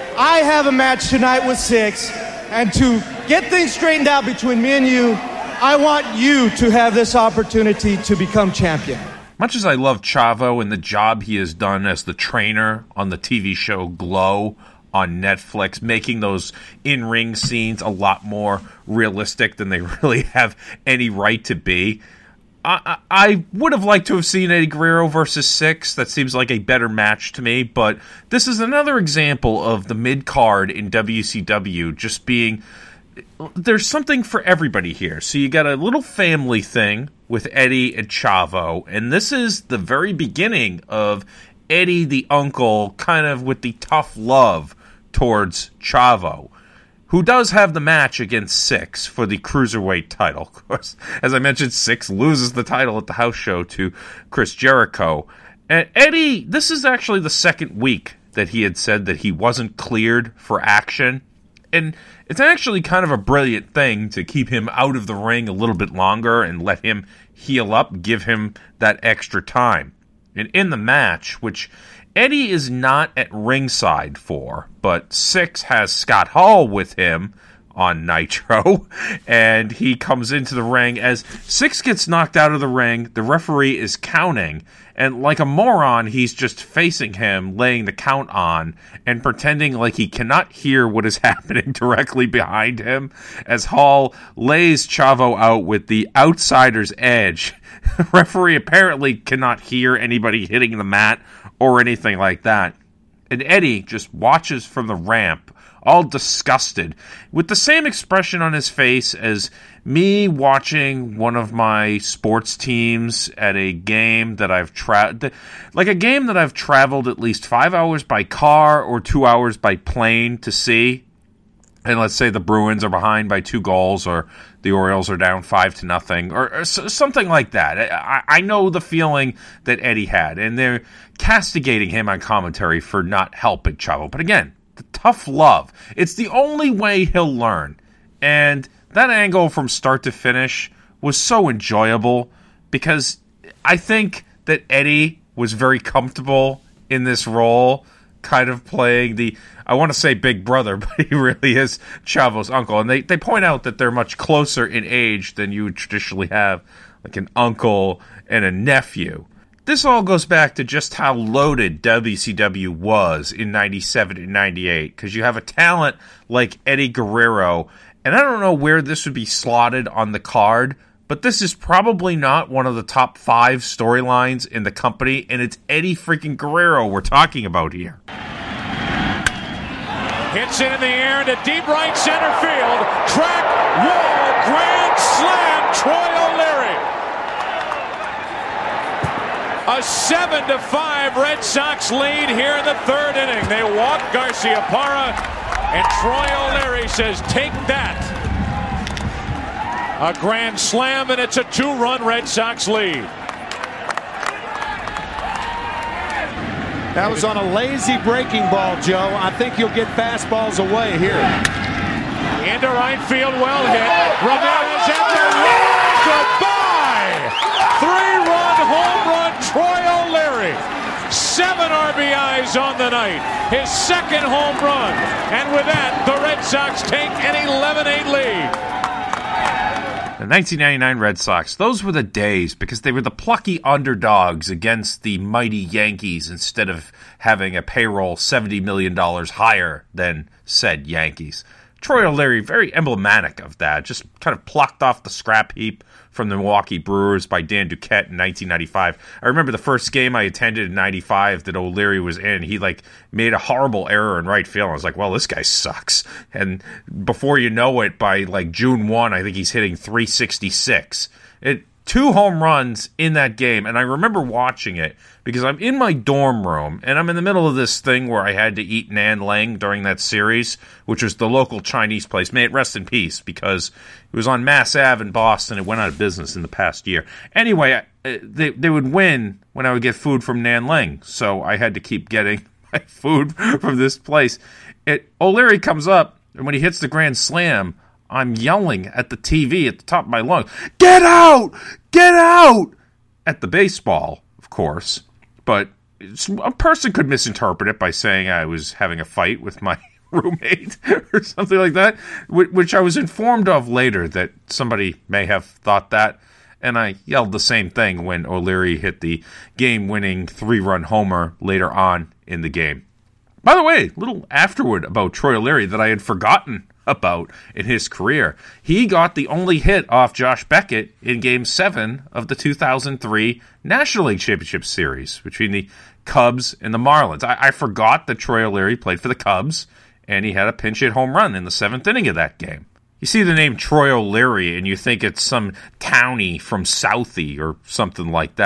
I have a match tonight with Syxx, and to get things straightened out between me and you, I want you to have this opportunity to become champion. Much as I love Chavo and the job he has done as the trainer on the T V show Glow on Netflix, making those in-ring scenes a lot more realistic than they really have any right to be, I, I, I would have liked to have seen Eddie Guerrero versus Syxx. That seems like a better match to me, but this is another example of the mid-card in W C W just being... There's something for everybody here. So you got a little family thing with Eddie and Chavo, and this is the very beginning of Eddie the uncle kind of with the tough love towards Chavo, who does have the match against Six for the Cruiserweight title. Of course, as I mentioned, Six loses the title at the house show to Chris Jericho. And Eddie, this is actually the second week that he had said that he wasn't cleared for action. And it's actually kind of a brilliant thing to keep him out of the ring a little bit longer and let him heal up, give him that extra time. And in the match, which Eddie is not at ringside for, but Six has Scott Hall with him on Nitro, and he comes into the ring as Six gets knocked out of the ring. The referee is counting, and like a moron, he's just facing him, laying the count on, and pretending like he cannot hear what is happening directly behind him, as Hall lays Chavo out with the outsider's edge. The referee apparently cannot hear anybody hitting the mat or anything like that. And Eddie just watches from the ramp, all disgusted, with the same expression on his face as me watching one of my sports teams at a game that I've tra- like a game that I've traveled at least five hours by car or two hours by plane to see. And let's say the Bruins are behind by two goals, or the Orioles are down five to nothing, or, or something like that. I, I know the feeling that Eddie had, and they're castigating him on commentary for not helping Chavo. But again, the tough love. It's the only way he'll learn. And that angle from start to finish was so enjoyable because I think that Eddie was very comfortable in this role, kind of playing the, I want to say big brother, but he really is Chavo's uncle. And they, they point out that they're much closer in age than you would traditionally have, like an uncle and a nephew. This all goes back to just how loaded W C W was in ninety-seven and ninety-eight, because you have a talent like Eddie Guerrero, and I don't know where this would be slotted on the card, but this is probably not one of the top five storylines in the company, and it's Eddie freaking Guerrero we're talking about here. Hits it in the air into deep right center field. Track wall, grand slam, Troy O'Leary. A seven to five Red Sox lead here in the third inning. They walk Garciaparra, and Troy O'Leary says, take that. A grand slam, and it's a two-run Red Sox lead. That was on a lazy breaking ball, Joe. I think you'll get fastballs away here. Into right field, well hit. Ramirez at the wall. Goodbye. Three-run home run, Troy O'Leary. Seven R B Is on the night. His second home run. And with that, the Red Sox take an eleven eight lead. The nineteen ninety-nine Red Sox, those were the days because they were the plucky underdogs against the mighty Yankees instead of having a payroll seventy million dollars higher than said Yankees. Troy O'Leary, very emblematic of that, just kind of plucked off the scrap heap from the Milwaukee Brewers by Dan Duquette in nineteen ninety-five. I remember the first game I attended in ninety-five that O'Leary was in. He like made a horrible error in right field. I was like, well, this guy sucks. And before you know it, by like June first, I think he's hitting three sixty-six. It two home runs in that game, and I remember watching it because I'm in my dorm room, and I'm in the middle of this thing where I had to eat Nan Lang during that series, which was the local Chinese place. May it rest in peace, because it was on Mass Ave in Boston. It went out of business in the past year. Anyway, they they would win when I would get food from Nan Lang, so I had to keep getting my food from this place. It, O'Leary comes up, and when he hits the grand slam, I'm yelling at the T V at the top of my lungs, "Get out! Get out!" At the baseball, of course. But a person could misinterpret it by saying I was having a fight with my roommate or something like that, which I was informed of later that somebody may have thought that. And I yelled the same thing when O'Leary hit the game-winning three-run homer later on in the game. By the way, a little afterward about Troy O'Leary that I had forgotten about in his career. He got the only hit off Josh Beckett in Game seven of the two thousand three National League Championship Series between the Cubs and the Marlins. I, I forgot that Troy O'Leary played for the Cubs, and he had a pinch hit home run in the seventh inning of that game. You see the name Troy O'Leary, and you think it's some townie from Southie or something like that.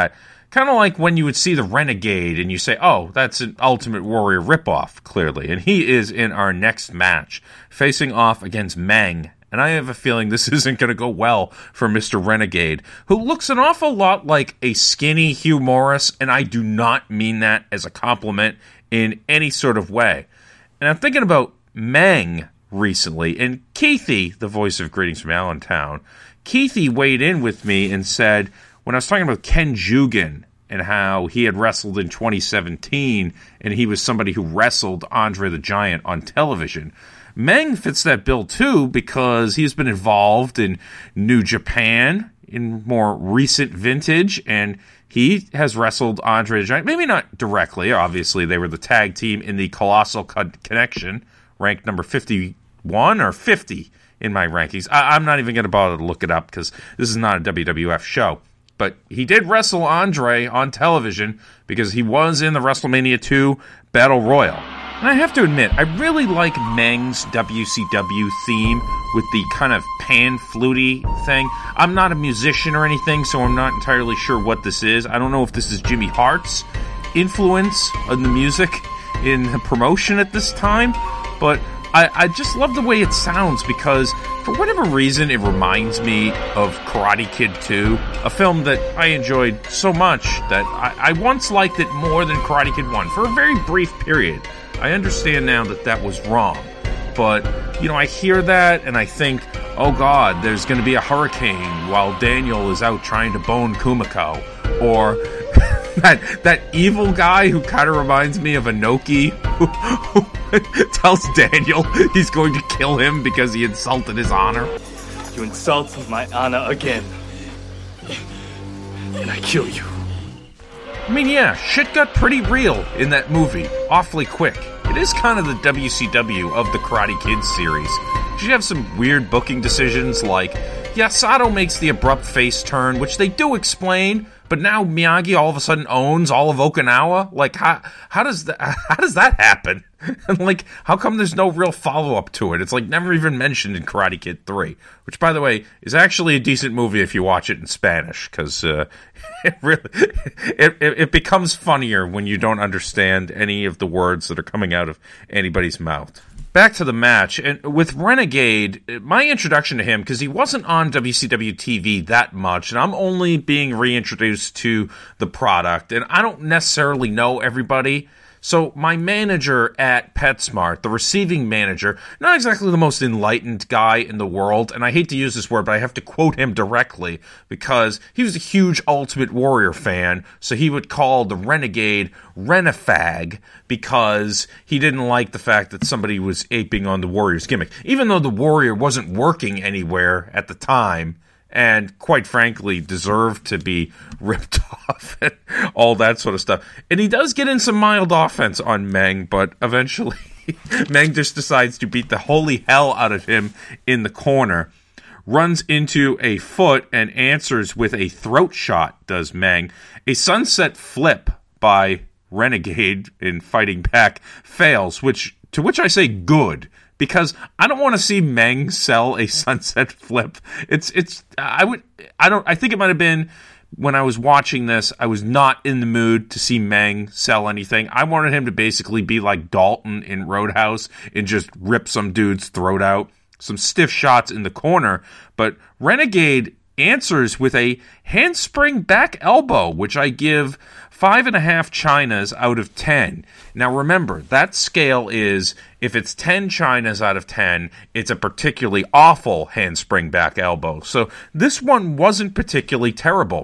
Kind of like when you would see the Renegade and you say, oh, that's an Ultimate Warrior ripoff, clearly. And he is in our next match, facing off against Meng. And I have a feeling this isn't going to go well for Mister Renegade, who looks an awful lot like a skinny Hugh Morris, and I do not mean that as a compliment in any sort of way. And I'm thinking about Meng recently, and Keithy, the voice of Greetings from Allentown, Keithy weighed in with me and said, when I was talking about Ken Jugan and how he had wrestled in twenty seventeen, and he was somebody who wrestled Andre the Giant on television, Meng fits that bill too because he's been involved in New Japan in more recent vintage, and he has wrestled Andre the Giant. Maybe not directly, obviously. They were the tag team in the Colossal Connection, ranked number fifty-one or fifty in my rankings. I- I'm not even going to bother to look it up because this is not a W W F show. But he did wrestle Andre on television because he was in the WrestleMania two Battle Royal. And I have to admit, I really like Meng's W C W theme with the kind of pan-fluty thing. I'm not a musician or anything, so I'm not entirely sure what this is. I don't know if this is Jimmy Hart's influence on the music in the promotion at this time, but I, I just love the way it sounds because, for whatever reason, it reminds me of Karate Kid two, a film that I enjoyed so much that I, I once liked it more than Karate Kid one for a very brief period. I understand now that that was wrong, but, you know, I hear that and I think, oh god, there's going to be a hurricane while Daniel is out trying to bone Kumiko, or that that evil guy who kind of reminds me of Inoki, who, who tells Daniel he's going to kill him because he insulted his honor. You insulted my honor again, and I kill you. I mean, yeah, shit got pretty real in that movie, awfully quick. It is kind of the W C W of the Karate Kid series. You have some weird booking decisions like, yeah, Sato makes the abrupt face turn, which they do explain, but now Miyagi all of a sudden owns all of Okinawa? Like, how how does that, how does that happen? And, like, how come there's no real follow-up to it? It's, like, never even mentioned in Karate Kid three, which, by the way, is actually a decent movie if you watch it in Spanish, because uh, it really it, it, it becomes funnier when you don't understand any of the words that are coming out of anybody's mouth. Back to the match, and with Renegade, my introduction to him, because he wasn't on W C W T V that much, and I'm only being reintroduced to the product, and I don't necessarily know everybody. So my manager at PetSmart, the receiving manager, not exactly the most enlightened guy in the world, and I hate to use this word, but I have to quote him directly, because he was a huge Ultimate Warrior fan, so he would call the Renegade Renefag, because he didn't like the fact that somebody was aping on the Warrior's gimmick. Even though the Warrior wasn't working anywhere at the time, and quite frankly deserved to be ripped off and all that sort of stuff. And he does get in some mild offense on Meng, but eventually Meng just decides to beat the holy hell out of him in the corner, runs into a foot and answers with a throat shot, does Meng. A sunset flip by Renegade in fighting back fails, which to which I say good. Because I don't want to see Meng sell a sunset flip. It's, it's, I would, I don't, I think it might have been when I was watching this, I was not in the mood to see Meng sell anything. I wanted him to basically be like Dalton in Roadhouse and just rip some dude's throat out. Some stiff shots in the corner. But Renegade answers with a handspring back elbow, which I give five and a half Chinas out of ten. Now remember, that scale is, if it's ten Chinas out of ten, it's a particularly awful handspring back elbow. So this one wasn't particularly terrible.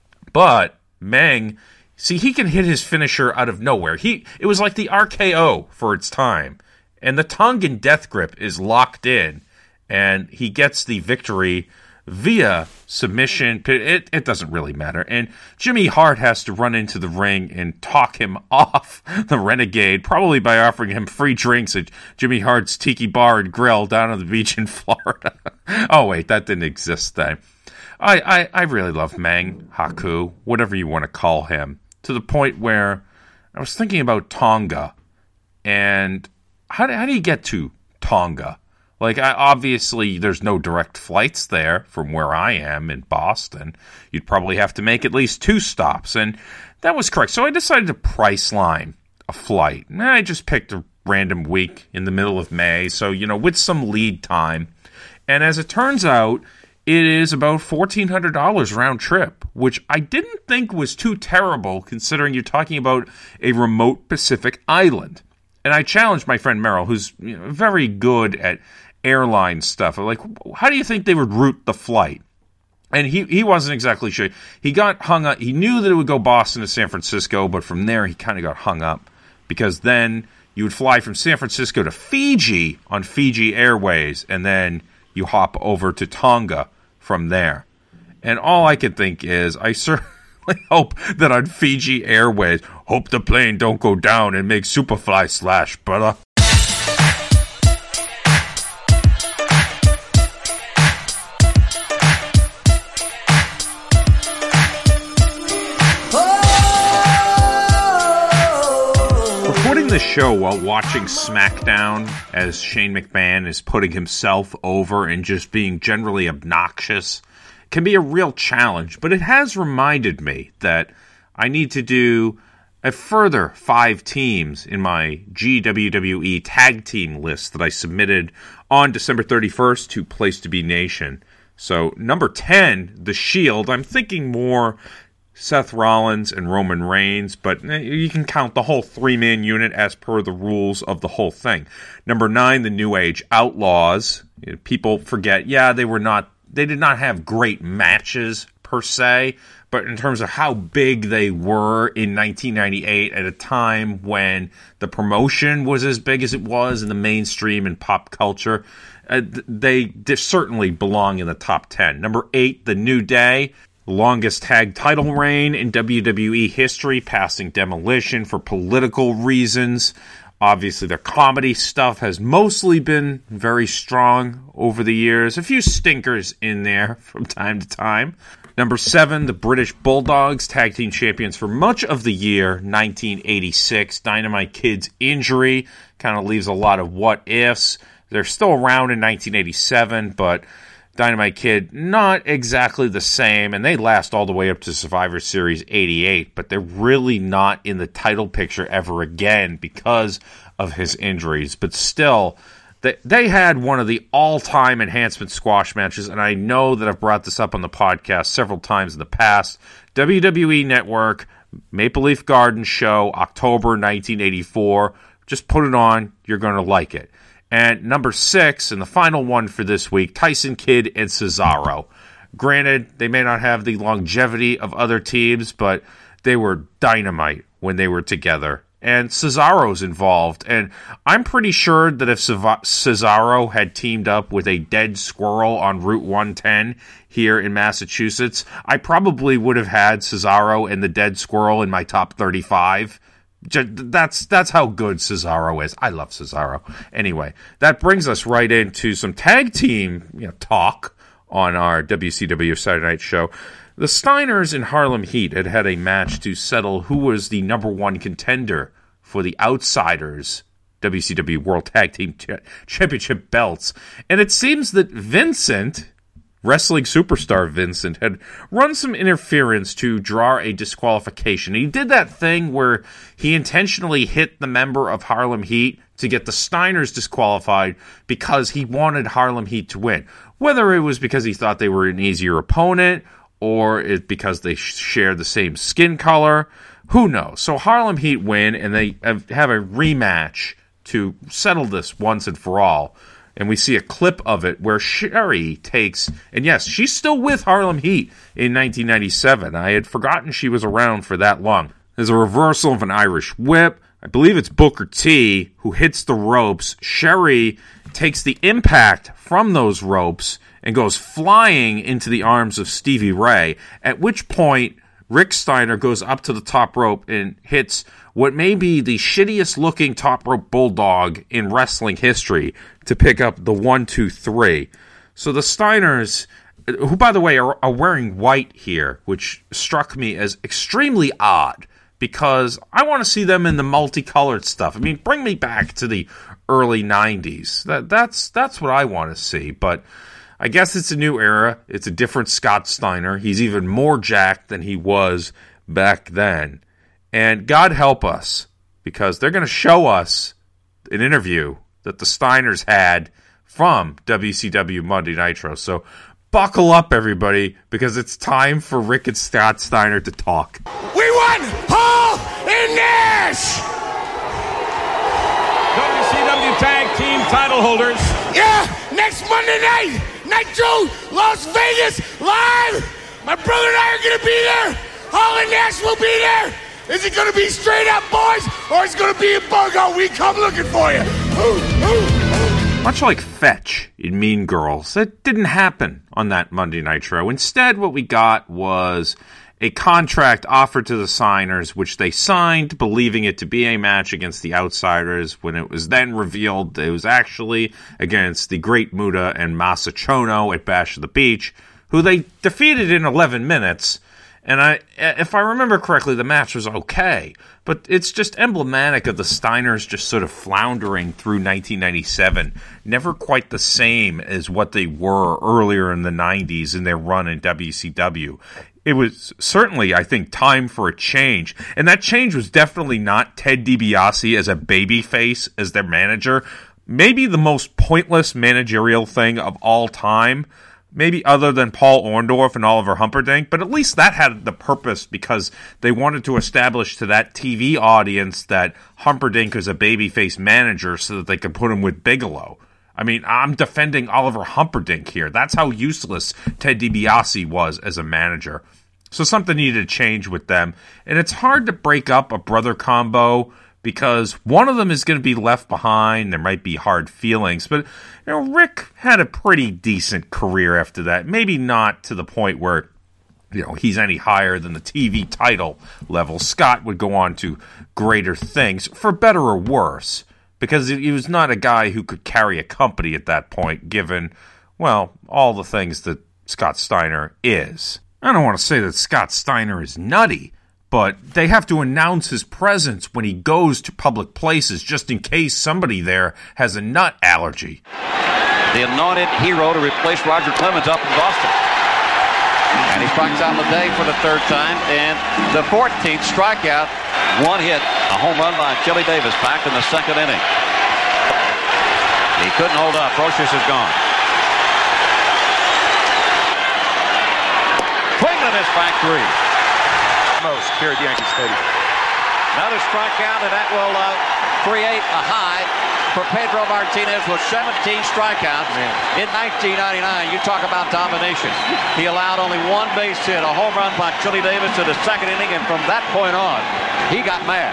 But Meng, see, he can hit his finisher out of nowhere. He It was like the R K O for its time. And the Tongan death grip is locked in. And he gets the victory via submission. It, it doesn't really matter. And Jimmy Hart has to run into the ring and talk him off the Renegade, probably by offering him free drinks at Jimmy Hart's Tiki Bar and Grill down on the beach in Florida. Oh, wait, that didn't exist then. I, I, I really love Meng, Haku, whatever you want to call him, to the point where I was thinking about Tonga. And how do, how do you get to Tonga? Like, I, obviously, there's no direct flights there from where I am in Boston. You'd probably have to make at least two stops, and that was correct. So I decided to Priceline a flight. And I just picked a random week in the middle of May, so, you know, with some lead time. And as it turns out, it is about fourteen hundred dollars round trip, which I didn't think was too terrible considering you're talking about a remote Pacific island. And I challenged my friend Merrill, who's you know, very good at airline stuff. I'm like, how do you think they would route the flight? And he, he wasn't exactly sure. He got hung up. He knew that it would go Boston to San Francisco, but from there he kind of got hung up because then you would fly from San Francisco to Fiji on Fiji Airways, and then you hop over to Tonga from there. And all I can think is, I certainly hope that on Fiji Airways, hope the plane don't go down and make Superfly slash, brother. The show while watching SmackDown as Shane McMahon is putting himself over and just being generally obnoxious can be a real challenge, but it has reminded me that I need to do a further five teams in my G W W E tag team list that I submitted on December thirty-first to Place to Be Nation. So number ten, The Shield. I'm thinking more Seth Rollins and Roman Reigns, but you can count the whole three-man unit as per the rules of the whole thing. Number nine, the New Age Outlaws. People forget, yeah, they were not, they did not have great matches per se, but in terms of how big they were in nineteen ninety-eight at a time when the promotion was as big as it was in the mainstream and pop culture, uh, they certainly belong in the top ten. Number eight, the New Day. Longest tag title reign in W W E history, passing Demolition for political reasons. Obviously, their comedy stuff has mostly been very strong over the years. A few stinkers in there from time to time. Number seven, the British Bulldogs, tag team champions for much of the year, nineteen eighty-six. Dynamite Kid's injury kind of leaves a lot of what-ifs. They're still around in nineteen eighty-seven, but Dynamite Kid, not exactly the same, and they last all the way up to Survivor Series eighty-eight, but they're really not in the title picture ever again because of his injuries. But still, they, they had one of the all-time enhancement squash matches, and I know that I've brought this up on the podcast several times in the past. W W E Network, Maple Leaf Garden show, October nineteen eighty-four. Just put it on, you're going to like it. And number six, and the final one for this week, Tyson Kidd and Cesaro. Granted, they may not have the longevity of other teams, but they were dynamite when they were together. And Cesaro's involved. And I'm pretty sure that if Cesaro had teamed up with a dead squirrel on Route one ten here in Massachusetts, I probably would have had Cesaro and the dead squirrel in my top thirty-five. That's that's how good Cesaro is. I love Cesaro. Anyway, that brings us right into some tag team you know, talk on our W C W Saturday Night Show. The Steiners and Harlem Heat had had a match to settle who was the number one contender for the Outsiders W C W World Tag Team Ch- Championship belts. And it seems that Vincent, wrestling superstar Vincent, had run some interference to draw a disqualification. He did that thing where he intentionally hit the member of Harlem Heat to get the Steiners disqualified because he wanted Harlem Heat to win. Whether it was because he thought they were an easier opponent or it because they share the same skin color, who knows? So Harlem Heat win, and they have a rematch to settle this once and for all. And we see a clip of it where Sherry takes, and yes, she's still with Harlem Heat in nineteen ninety-seven. I had forgotten she was around for that long. There's a reversal of an Irish whip. I believe it's Booker T who hits the ropes. Sherry takes the impact from those ropes and goes flying into the arms of Stevie Ray, at which point Rick Steiner goes up to the top rope and hits what may be the shittiest looking top rope bulldog in wrestling history to pick up the one, two, three. So the Steiners, who by the way are, are wearing white here, which struck me as extremely odd because I want to see them in the multicolored stuff. I mean, bring me back to the early nineties. That, that's, that's what I want to see, but I guess it's a new era. It's a different Scott Steiner. He's even more jacked than he was back then. And God help us, because they're going to show us an interview that the Steiners had from W C W Monday Nitro. So buckle up, everybody, because it's time for Rick and Scott Steiner to talk. We won Hall and Nash! W C W Tag Team title holders. Yeah, next Monday night, Nitro, Las Vegas, live! My brother and I are going to be there. Hall and Nash will be there. Is it going to be straight up, boys, or is it going to be a bug out? We come looking for you. Ooh, ooh. Much like Fetch in Mean Girls, that didn't happen on that Monday Nitro. Instead, what we got was a contract offered to the Steiners, which they signed, believing it to be a match against the Outsiders, when it was then revealed it was actually against the Great Muta and Masa Chono at Bash of the Beach, who they defeated in eleven minutes. And I, if I remember correctly, the match was okay, but it's just emblematic of the Steiners just sort of floundering through nineteen ninety-seven, never quite the same as what they were earlier in the nineties in their run in W C W. It was certainly, I think, time for a change, and that change was definitely not Ted DiBiase as a babyface as their manager. Maybe the most pointless managerial thing of all time. Maybe other than Paul Orndorff and Oliver Humperdinck, but at least that had the purpose because they wanted to establish to that T V audience that Humperdinck is a babyface manager so that they could put him with Bigelow. I mean, I'm defending Oliver Humperdinck here. That's how useless Ted DiBiase was as a manager. So something needed to change with them. And it's hard to break up a brother combo because one of them is going to be left behind. There might be hard feelings, but you know, Rick had a pretty decent career after that. Maybe not to the point where, you know, he's any higher than the T V title level. Scott would go on to greater things, for better or worse, because he was not a guy who could carry a company at that point, given, well, all the things that Scott Steiner is. I don't want to say that Scott Steiner is nutty, but they have to announce his presence when he goes to public places just in case somebody there has a nut allergy. The anointed hero to replace Roger Clemens up in Boston. And he strikes out today for the third time, and the fourteenth strikeout, one hit, a home run by Chili Davis back in the second inning. He couldn't hold up. Brocious is gone. Swing and a miss, back three. Most here at Yankee Stadium. Another strikeout, and that will uh, create a high for Pedro Martinez with seventeen strikeouts Man. in nineteen ninety-nine. You talk about domination. He allowed only one base hit, a home run by Chili Davis in the second inning, and from that point on, he got mad.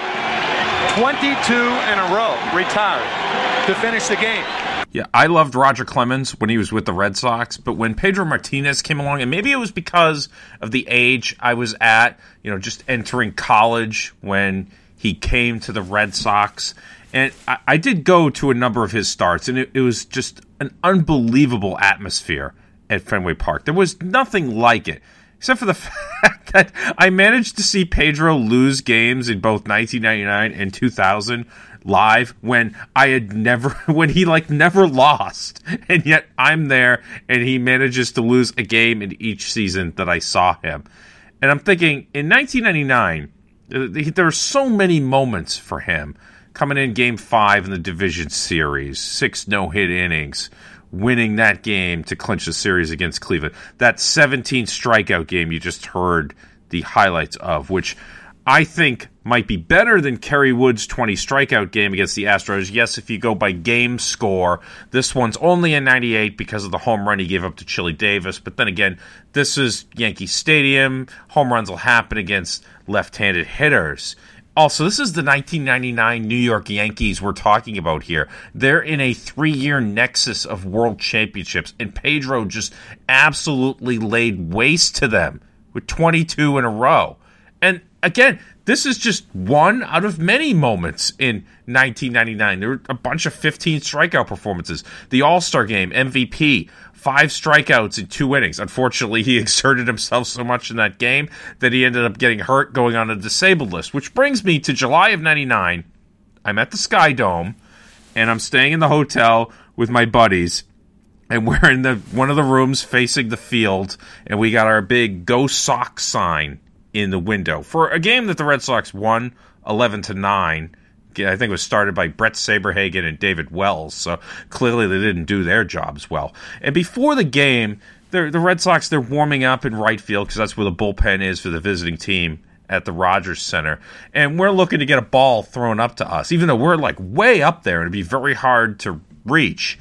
twenty-two in a row retired to finish the game. Yeah, I loved Roger Clemens when he was with the Red Sox, but when Pedro Martinez came along, and maybe it was because of the age I was at, you know, just entering college when he came to the Red Sox, and I, I did go to a number of his starts, and it, it was just an unbelievable atmosphere at Fenway Park. There was nothing like it, except for the fact that I managed to see Pedro lose games in both nineteen ninety-nine and two thousand live when I had never, when he like never lost, and yet I'm there and he manages to lose a game in each season that I saw him. And I'm thinking, in nineteen ninety-nine, there are so many moments for him, coming in game five in the division series, six no-hit innings, winning that game to clinch the series against Cleveland, that seventeen strikeout game you just heard the highlights of, which I think might be better than Kerry Wood's twenty strikeout game against the Astros. Yes, if you go by game score, this one's only in ninety-eight because of the home run he gave up to Chili Davis. But then again, this is Yankee Stadium. Home runs will happen against left-handed hitters. Also, this is the nineteen ninety-nine New York Yankees we're talking about here. They're in a three-year nexus of world championships, and Pedro just absolutely laid waste to them with twenty-two in a row. And again, this is just one out of many moments in nineteen ninety-nine. There were a bunch of fifteen strikeout performances. The All-Star Game, M V P, five strikeouts in two innings. Unfortunately, he exerted himself so much in that game that he ended up getting hurt, going on a disabled list, which brings me to July of ninety-nine. I'm at the Sky Dome, and I'm staying in the hotel with my buddies, and we're in the one of the rooms facing the field, and we got our big Go Sox sign in the window for a game that the Red Sox won eleven to nine. I think it was started by Brett Saberhagen and David Wells, so clearly they didn't do their jobs well. And before the game, the Red Sox, they're warming up in right field because that's where the bullpen is for the visiting team at the Rogers Center. And we're looking to get a ball thrown up to us, even though we're like way up there and it'd be very hard to reach.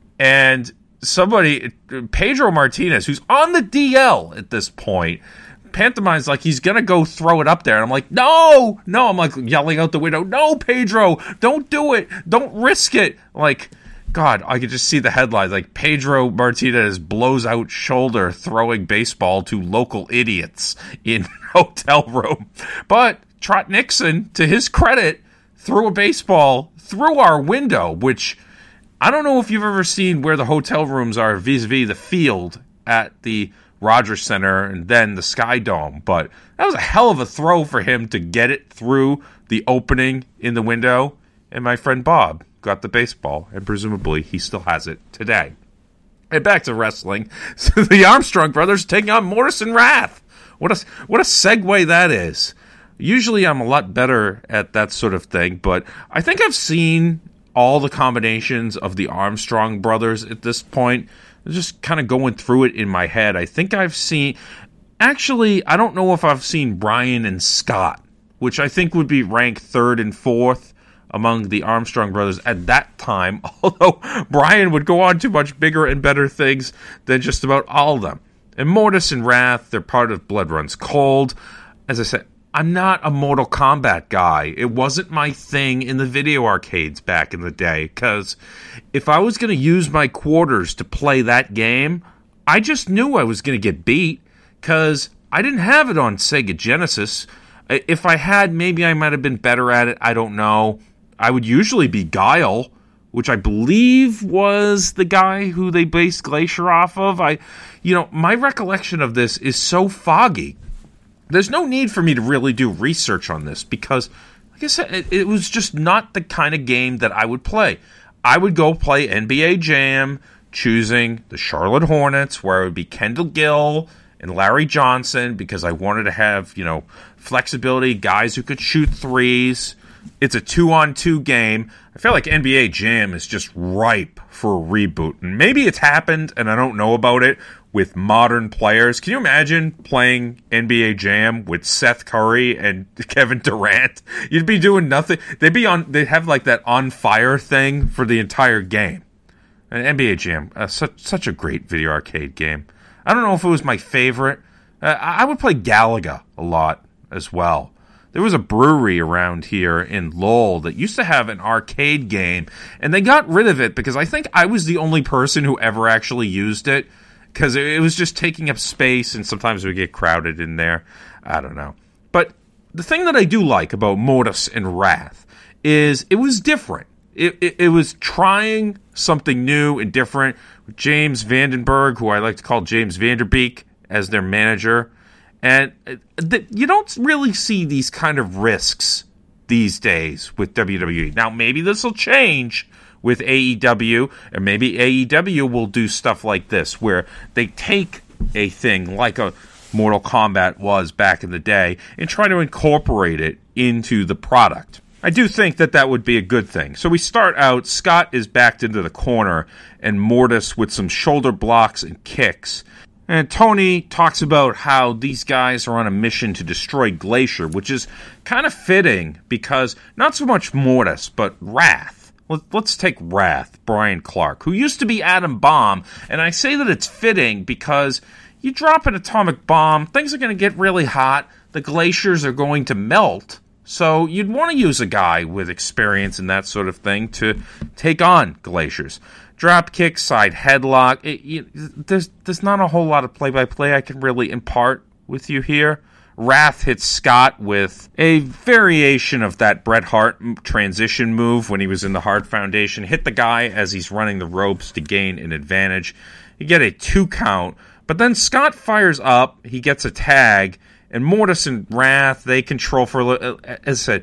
And somebody, Pedro Martinez, who's on the D L at this point, pantomimes like he's going to go throw it up there. And I'm like, no, no. I'm like yelling out the window, no, Pedro, don't do it. Don't risk it. Like, God, I could just see the headlines. Like, Pedro Martinez blows out shoulder throwing baseball to local idiots in hotel room. But Trot Nixon, to his credit, threw a baseball through our window, which I don't know if you've ever seen where the hotel rooms are vis-a-vis the field at the Rogers Center and then the Sky Dome, but that was a hell of a throw for him to get it through the opening in the window, and my friend Bob got the baseball, and presumably he still has it today. And back to wrestling. So the Armstrong brothers taking on Mortis and Wrath. What a, what a segue that is. Usually I'm a lot better at that sort of thing, but I think I've seen all the combinations of the Armstrong brothers at this point. Just kind of going through it in my head. I think I've seen... Actually, I don't know if I've seen Brian and Scott, which I think would be ranked third and fourth among the Armstrong brothers at that time, although Brian would go on to much bigger and better things than just about all of them. And Mortis and Wrath, they're part of Blood Runs Cold. As I said, I'm not a Mortal Kombat guy. It wasn't my thing in the video arcades back in the day, because if I was going to use my quarters to play that game, I just knew I was going to get beat, because I didn't have it on Sega Genesis. If I had, maybe I might have been better at it. I don't know. I would usually be Guile, which I believe was the guy who they based Glacier off of. I, you know, my recollection of this is so foggy. There's no need for me to really do research on this because, like I said, it, it was just not the kind of game that I would play. I would go play N B A Jam, choosing the Charlotte Hornets, where it would be Kendall Gill and Larry Johnson, because I wanted to have, you know, flexibility, guys who could shoot threes. It's a two-on-two game. I feel like N B A Jam is just ripe for a reboot. And maybe it's happened, and I don't know about it, with modern players. Can you imagine playing N B A Jam with Seth Curry and Kevin Durant? You'd be doing nothing. They'd be on. They'd have like that on fire thing for the entire game. And N B A Jam, uh, such such a great video arcade game. I don't know if it was my favorite. Uh, I would play Galaga a lot as well. There was a brewery around here in Lowell that used to have an arcade game, and they got rid of it because I think I was the only person who ever actually used it, because it was just taking up space, and sometimes we get crowded in there. I don't know. But the thing that I do like about Mortis and Wrath is it was different. It, it, it was trying something new and different with James Vandenberg, who I like to call James Vanderbeek, as their manager. And th- you don't really see these kind of risks these days with W W E. Now, maybe this will change with A E W, or maybe A E W will do stuff like this, where they take a thing like a Mortal Kombat was back in the day and try to incorporate it into the product. I do think that that would be a good thing. So we start out, Scott is backed into the corner, and Mortis with some shoulder blocks and kicks. And Tony talks about how these guys are on a mission to destroy Glacier, which is kind of fitting because not so much Mortis, but Wrath. Let's take Wrath, Brian Clark, who used to be Adam Bomb, and I say that it's fitting because you drop an atomic bomb, things are going to get really hot, the glaciers are going to melt, so you'd want to use a guy with experience in that sort of thing to take on glaciers. Drop kick, side headlock. It, it, there's there's not a whole lot of play-by-play I can really impart with you here. Wrath hits Scott with a variation of that Bret Hart transition move when he was in the Hart Foundation. Hit the guy as he's running the ropes to gain an advantage. You get a two count, but then Scott fires up. He gets a tag, and Mortis and Wrath, they control for a little. As I said,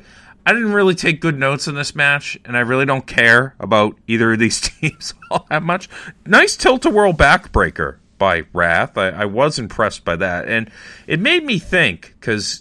I didn't really take good notes in this match, and I really don't care about either of these teams all that much. Nice tilt-a-whirl backbreaker by Wrath. I, I was impressed by that, and it made me think, because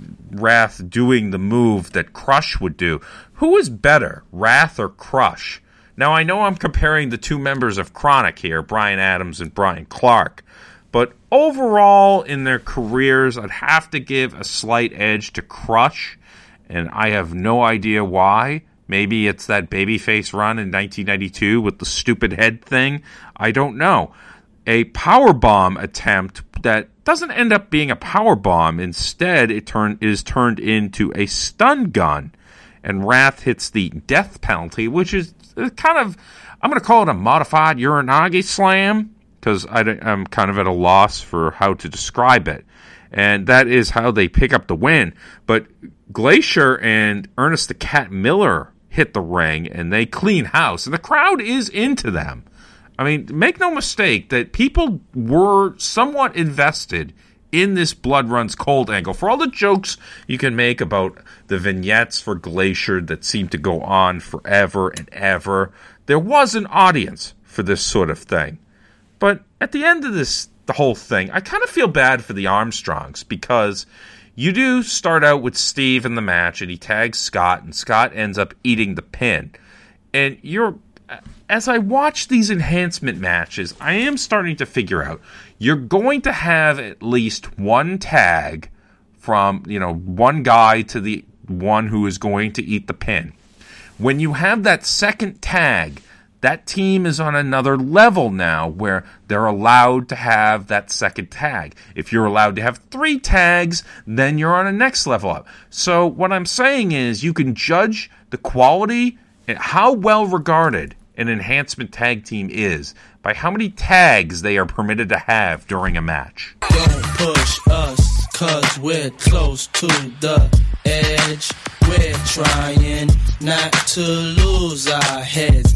Wrath doing the move that Crush would do, who is better, Wrath or Crush? Now, I know I'm comparing the two members of Chronic here, Brian Adams and Brian Clark, but overall in their careers, I'd have to give a slight edge to Crush, and I have no idea why. Maybe it's that babyface run in nineteen ninety-two with the stupid head thing. I don't know. A powerbomb attempt that doesn't end up being a powerbomb. Instead, it turn, is turned into a stun gun. And Wrath hits the death penalty, which is kind of, I'm going to call it a modified Uranage slam, because I'm kind of at a loss for how to describe it. And that is how they pick up the win. But Glacier and Ernest the Cat Miller hit the ring, and they clean house. And the crowd is into them. I mean, make no mistake that people were somewhat invested in this Blood Runs Cold angle. For all the jokes you can make about the vignettes for Glacier that seem to go on forever and ever, there was an audience for this sort of thing. But at the end of this, the whole thing, I kind of feel bad for the Armstrongs, because you do start out with Steve in the match, and he tags Scott, and Scott ends up eating the pin. And you're, as I watch these enhancement matches, I am starting to figure out you're going to have at least one tag from, you know, one guy to the one who is going to eat the pin. When you have that second tag, that team is on another level now where they're allowed to have that second tag. If you're allowed to have three tags, then you're on a next level up. So what I'm saying is you can judge the quality and how well regarded an enhancement tag team is by how many tags they are permitted to have during a match. Don't push us, cause we're close to the edge. We're trying not to lose our heads.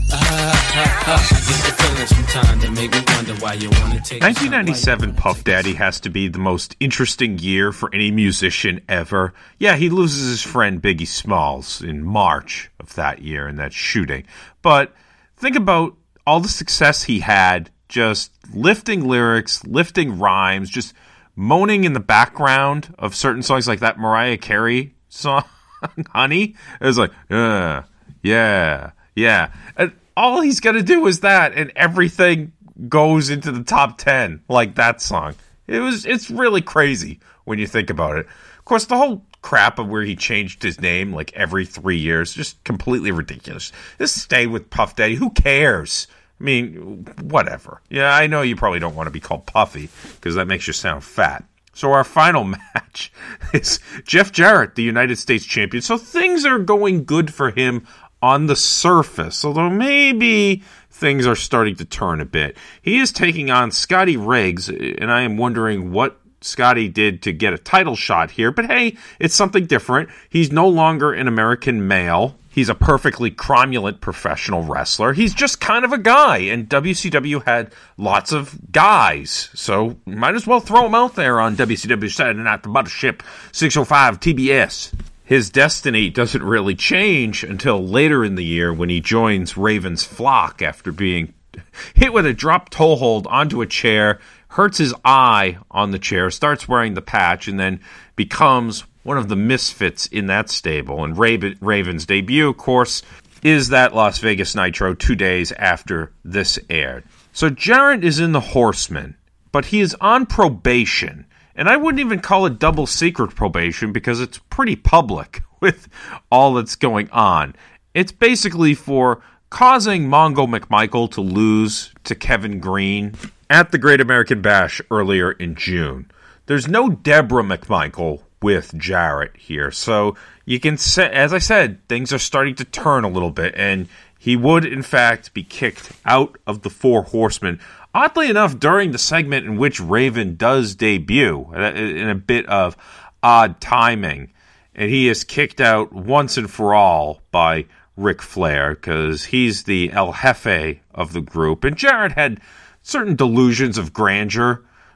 nineteen ninety-seven Puff Daddy has to be the most interesting year for any musician ever. Yeah, he loses his friend Biggie Smalls in March of that year in that shooting. But think about all the success he had just lifting lyrics, lifting rhymes, just moaning in the background of certain songs like that Mariah Carey song. Honey, it was like, uh, yeah, yeah. And all he's got to do is that, and everything goes into the top ten, like that song. It was, it's really crazy when you think about it. Of course, the whole crap of where he changed his name like every three years, just completely ridiculous. Just stay with Puff Daddy. Who cares? I mean, whatever. Yeah, I know you probably don't want to be called Puffy because that makes you sound fat. So our final match is Jeff Jarrett, the United States champion. So things are going good for him on the surface, although maybe things are starting to turn a bit. He is taking on Scotty Riggs, and I am wondering what Scotty did to get a title shot here. But hey, it's something different. He's no longer an American male. He's a perfectly cromulent professional wrestler. He's just kind of a guy, and W C W had lots of guys, so might as well throw him out there on W C W Saturday Night the Mothership six oh five T B S. His destiny doesn't really change until later in the year when he joins Raven's flock after being hit with a drop toe hold onto a chair, hurts his eye on the chair, starts wearing the patch, and then becomes one of the misfits in that stable. And Raven, Raven's debut, of course, is that Las Vegas Nitro two days after this aired. So Jarrett is in the Horsemen, but he is on probation. And I wouldn't even call it double secret probation because it's pretty public with all that's going on. It's basically for causing Mongo McMichael to lose to Kevin Green at the Great American Bash earlier in June. There's no Deborah McMichael with Jarrett here. So you can say, as I said, things are starting to turn a little bit, and he would, in fact, be kicked out of the Four Horsemen. Oddly enough, during the segment in which Raven does debut, in a bit of odd timing, and he is kicked out once and for all by Ric Flair, because he's the El Jefe of the group, and Jarrett had certain delusions of grandeur.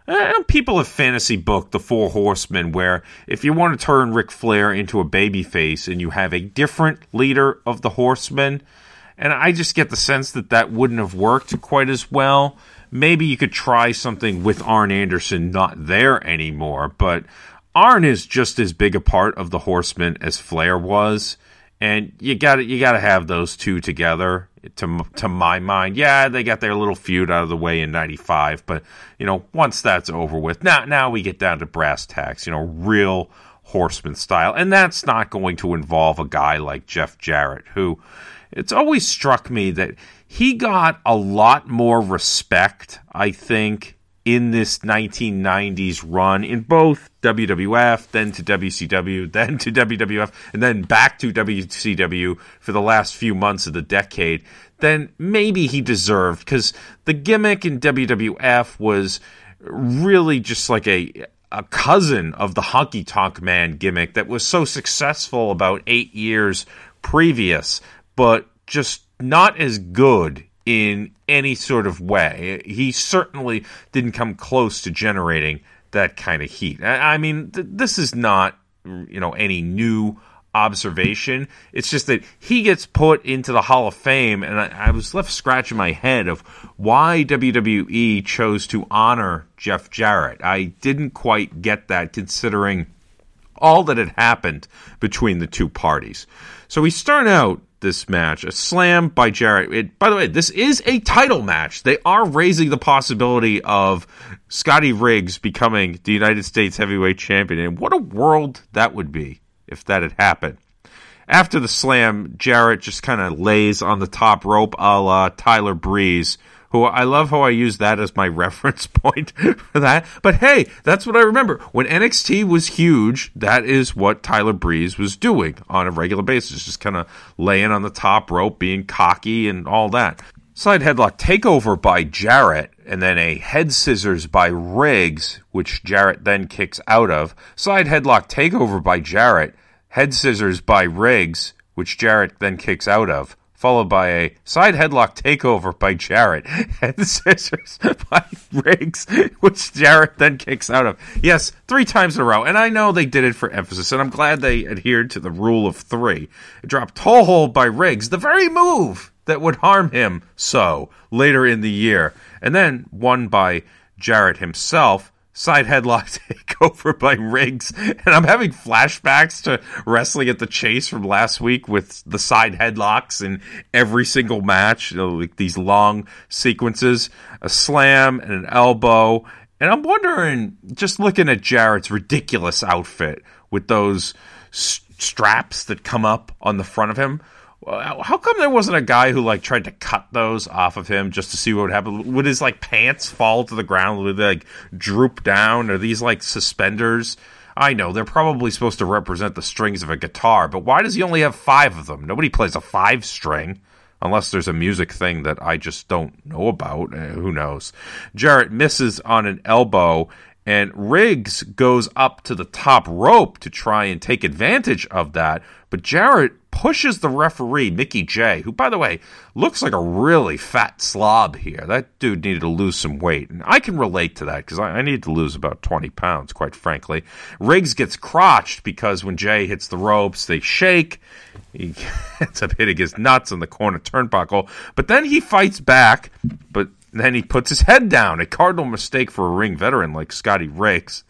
Uh, people have fantasy booked the Four Horsemen, where if you want to turn Ric Flair into a babyface and you have a different leader of the Horsemen, and I just get the sense that that wouldn't have worked quite as well. Maybe you could try something with Arn Anderson not there anymore, but Arn is just as big a part of the Horsemen as Flair was, and you got you got to have those two together. To to my mind, yeah, they got their little feud out of the way in ninety-five, but you know, once that's over with, now now we get down to brass tacks, you know, real Horseman style, and that's not going to involve a guy like Jeff Jarrett, who it's always struck me that he got a lot more respect, I think, in this nineteen nineties run in both W W F, then to W C W, then to W W F, and then back to W C W for the last few months of the decade, then maybe he deserved, because the gimmick in W W F was really just like a a cousin of the Honky Tonk Man gimmick that was so successful about eight years previous, but just not as good in any sort of way. He certainly didn't come close to generating that kind of heat. I mean, th- this is not, you know, any new observation. It's just that he gets put into the Hall of Fame, and I, I was left scratching my head of why W W E chose to honor Jeff Jarrett. I didn't quite get that, considering all that had happened between the two parties. So we start out this match, a slam by Jarrett. It, by the way, this is a title match. They are raising the possibility of Scotty Riggs becoming the United States Heavyweight Champion, and what a world that would be if that had happened. After the slam, Jarrett just kind of lays on the top rope a la Tyler Breeze, who I love how I use that as my reference point for that. But hey, that's what I remember. When N X T was huge, that is what Tyler Breeze was doing on a regular basis, just kind of laying on the top rope, being cocky and all that. Side headlock takeover by Jarrett, and then a head scissors by Riggs, which Jarrett then kicks out of. Side headlock takeover by Jarrett, head scissors by Riggs, which Jarrett then kicks out of. Followed by a side headlock takeover by Jarrett, head scissors by Riggs, which Jarrett then kicks out of. Yes, three times in a row. And I know they did it for emphasis, and I'm glad they adhered to the rule of three. A drop toe hold by Riggs, the very move that would harm him so later in the year. And then one by Jarrett himself. Side headlock takeover by Riggs. And I'm having flashbacks to Wrestling at the Chase from last week with the side headlocks in every single match. You know, like these long sequences. A slam and an elbow. And I'm wondering, just looking at Jarrett's ridiculous outfit with those s- straps that come up on the front of him, how come there wasn't a guy who like tried to cut those off of him just to see what would happen? Would his like pants fall to the ground? Would they like droop down? Are these like suspenders? I know they're probably supposed to represent the strings of a guitar, but why does he only have five of them? Nobody plays a five string unless there's a music thing that I just don't know about. Uh, who knows? Jarrett misses on an elbow, and Riggs goes up to the top rope to try and take advantage of that, but Jarrett pushes the referee, Mickey J, who, by the way, looks like a really fat slob here. That dude needed to lose some weight, and I can relate to that because I, I need to lose about twenty pounds, quite frankly. Riggs gets crotched because when Jay hits the ropes, they shake. He ends up hitting his nuts on the corner turnbuckle, but then he fights back, but then he puts his head down, a cardinal mistake for a ring veteran like Scotty Riggs.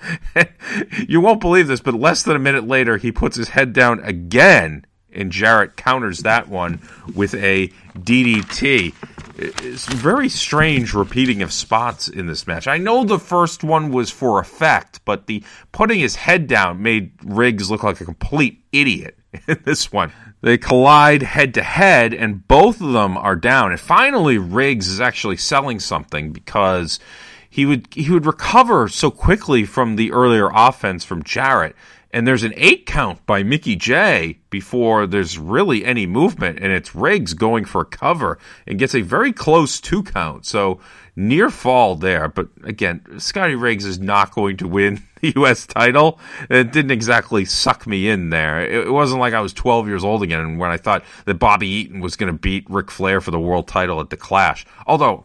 You won't believe this, but less than a minute later, he puts his head down again, and Jarrett counters that one with a D D T. It's very strange repeating of spots in this match. I know the first one was for effect, but the putting his head down made Riggs look like a complete idiot in this one. They collide head to head, and both of them are down. And finally, Riggs is actually selling something because he would he would recover so quickly from the earlier offense from Jarrett. And there's an eight count by Mickey J before there's really any movement, and it's Riggs going for a cover and gets a very close two count. So near fall there. But again, Scotty Riggs is not going to win the U S title. It didn't exactly suck me in there. It wasn't like I was twelve years old again when I thought that Bobby Eaton was going to beat Ric Flair for the world title at the Clash. Although,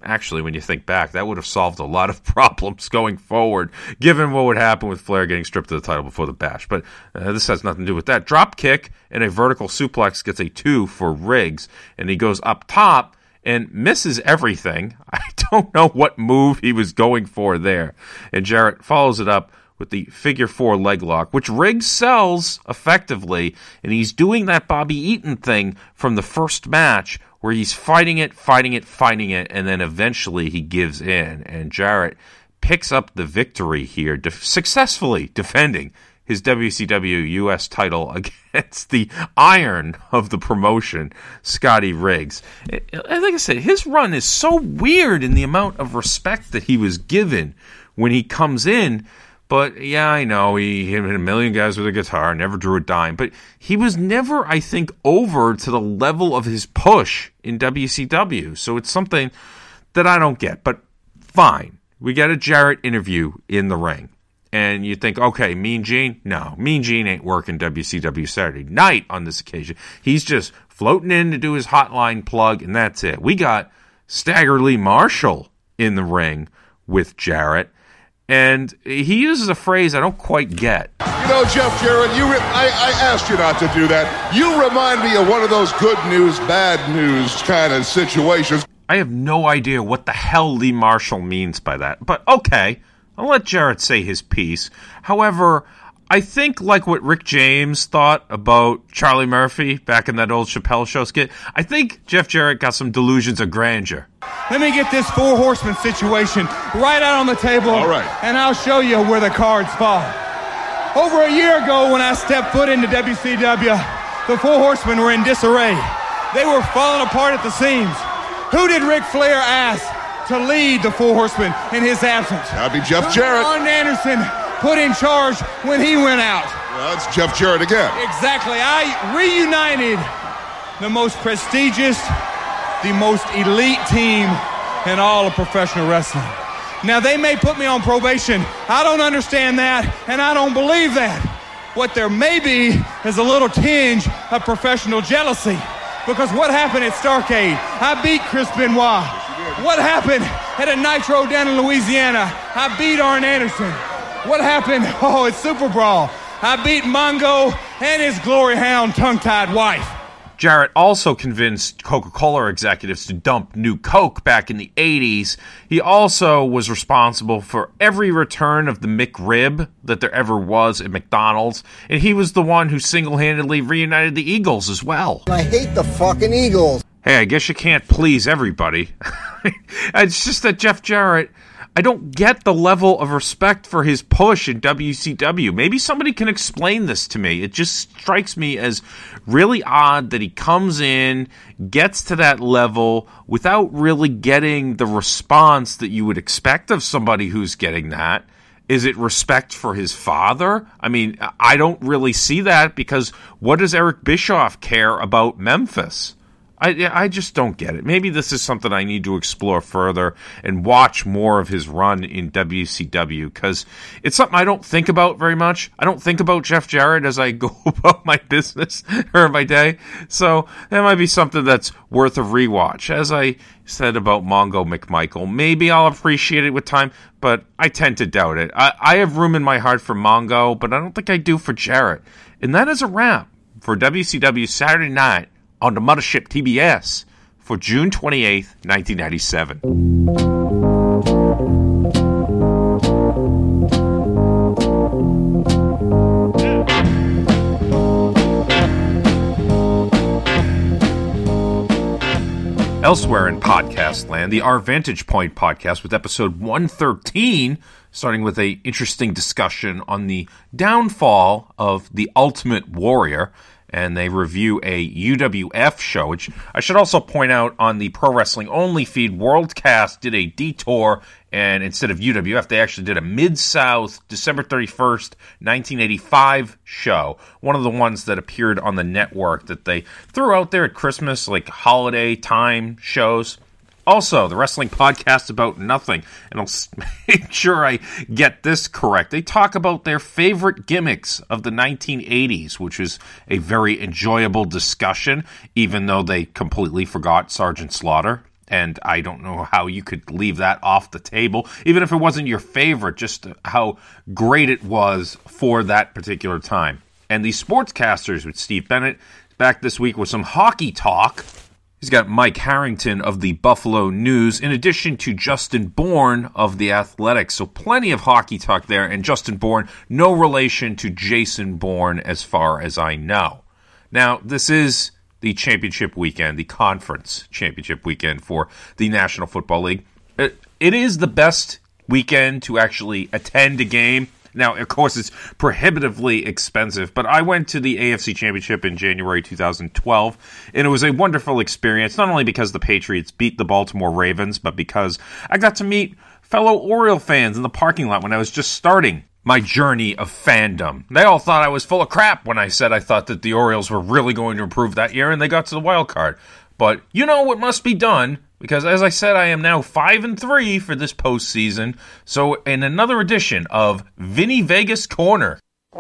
actually, when you think back, that would have solved a lot of problems going forward, given what would happen with Flair getting stripped of the title before the Bash. But uh, this has nothing to do with that. Drop kick and a vertical suplex gets a two for Riggs, and he goes up top and misses everything. I don't know what move he was going for there. And Jarrett follows it up with the figure four leg lock, which Riggs sells effectively, and he's doing that Bobby Eaton thing from the first match where he's fighting it, fighting it, fighting it, and then eventually he gives in. And Jarrett picks up the victory here, de- successfully defending his W C W U S title against the iron of the promotion, Scotty Riggs. Like I said, his run is so weird in the amount of respect that he was given when he comes in. But, yeah, I know, he hit a million guys with a guitar, never drew a dime. But he was never, I think, over to the level of his push in W C W. So it's something that I don't get. But fine. We get a Jarrett interview in the ring. And you think, okay, Mean Gene? No, Mean Gene ain't working W C W Saturday night on this occasion. He's just floating in to do his hotline plug, and that's it. We got Stagger Lee Marshall in the ring with Jarrett. And he uses a phrase I don't quite get. You know, Jeff Jarrett, you re- I, I asked you not to do that. You remind me of one of those good news, bad news kind of situations. I have no idea what the hell Lee Marshall means by that. But okay, I'll let Jarrett say his piece. However, I think like what Rick James thought about Charlie Murphy back in that old Chappelle Show skit, I think Jeff Jarrett got some delusions of grandeur. Let me get this four horseman situation right out on the table. All right. And I'll show you where the cards fall. Over a year ago when I stepped foot into W C W, the four horsemen were in disarray. They were falling apart at the seams. Who did Ric Flair ask to lead the four horsemen in his absence? That'd be Jeff Jarrett. Arn Anderson put in charge when he went out. Well, that's Jeff Jarrett again. Exactly. I reunited the most prestigious, the most elite team in all of professional wrestling. Now, they may put me on probation. I don't understand that, and I don't believe that. What there may be is a little tinge of professional jealousy. Because what happened at Starrcade? I beat Chris Benoit. What happened at a Nitro down in Louisiana? I beat Arn Anderson. What happened? Oh, it's Super Brawl. I beat Mongo and his glory hound tongue-tied wife. Jarrett also convinced Coca-Cola executives to dump New Coke back in the eighties. He also was responsible for every return of the McRib that there ever was at McDonald's. And he was the one who single-handedly reunited the Eagles as well. I hate the fucking Eagles. Hey, I guess you can't please everybody. It's just that Jeff Jarrett, I don't get the level of respect for his push in W C W. Maybe somebody can explain this to me. It just strikes me as really odd that he comes in, gets to that level without really getting the response that you would expect of somebody who's getting that. Is it respect for his father? I mean, I don't really see that because what does Eric Bischoff care about Memphis? I, I just don't get it. Maybe this is something I need to explore further and watch more of his run in W C W because it's something I don't think about very much. I don't think about Jeff Jarrett as I go about my business or my day. So that might be something that's worth a rewatch. As I said about Mongo McMichael, maybe I'll appreciate it with time, but I tend to doubt it. I, I have room in my heart for Mongo, but I don't think I do for Jarrett. And that is a wrap for W C W Saturday Night on the Mothership T B S for June twenty-eighth, nineteen ninety-seven. Elsewhere in podcast land, the Our Vantage Point podcast with episode one thirteen, starting with an interesting discussion on the downfall of the Ultimate Warrior. And they review a U W F show, which I should also point out on the Pro Wrestling Only feed, Worldcast did a detour, and instead of U W F, they actually did a Mid-South December thirty-first, nineteen eighty-five show. One of the ones that appeared on the network that they threw out there at Christmas, like holiday time shows. Also, the Wrestling Podcast About Nothing, and I'll make sure I get this correct. They talk about their favorite gimmicks of the nineteen eighties, which is a very enjoyable discussion, even though they completely forgot Sergeant Slaughter And I don't know how you could leave that off the table, even if it wasn't your favorite, just how great it was for that particular time. And the sportscasters with Steve Bennett back this week with some hockey talk. He's got Mike Harrington of the Buffalo News, in addition to Justin Bourne of The Athletic. So plenty of hockey talk there. And Justin Bourne, no relation to Jason Bourne as far as I know. Now, this is the championship weekend, the conference championship weekend for the National Football League. It, it is the best weekend to actually attend a game. Now, of course, it's prohibitively expensive, but I went to the A F C Championship in January two thousand twelve, and it was a wonderful experience, not only because the Patriots beat the Baltimore Ravens, but because I got to meet fellow Oriole fans in the parking lot when I was just starting my journey of fandom. They all thought I was full of crap when I said I thought that the Orioles were really going to improve that year, and they got to the wild card. But you know what must be done, because as I said, I am now five and three for this postseason. So in another edition of Vinny Vegas Corner.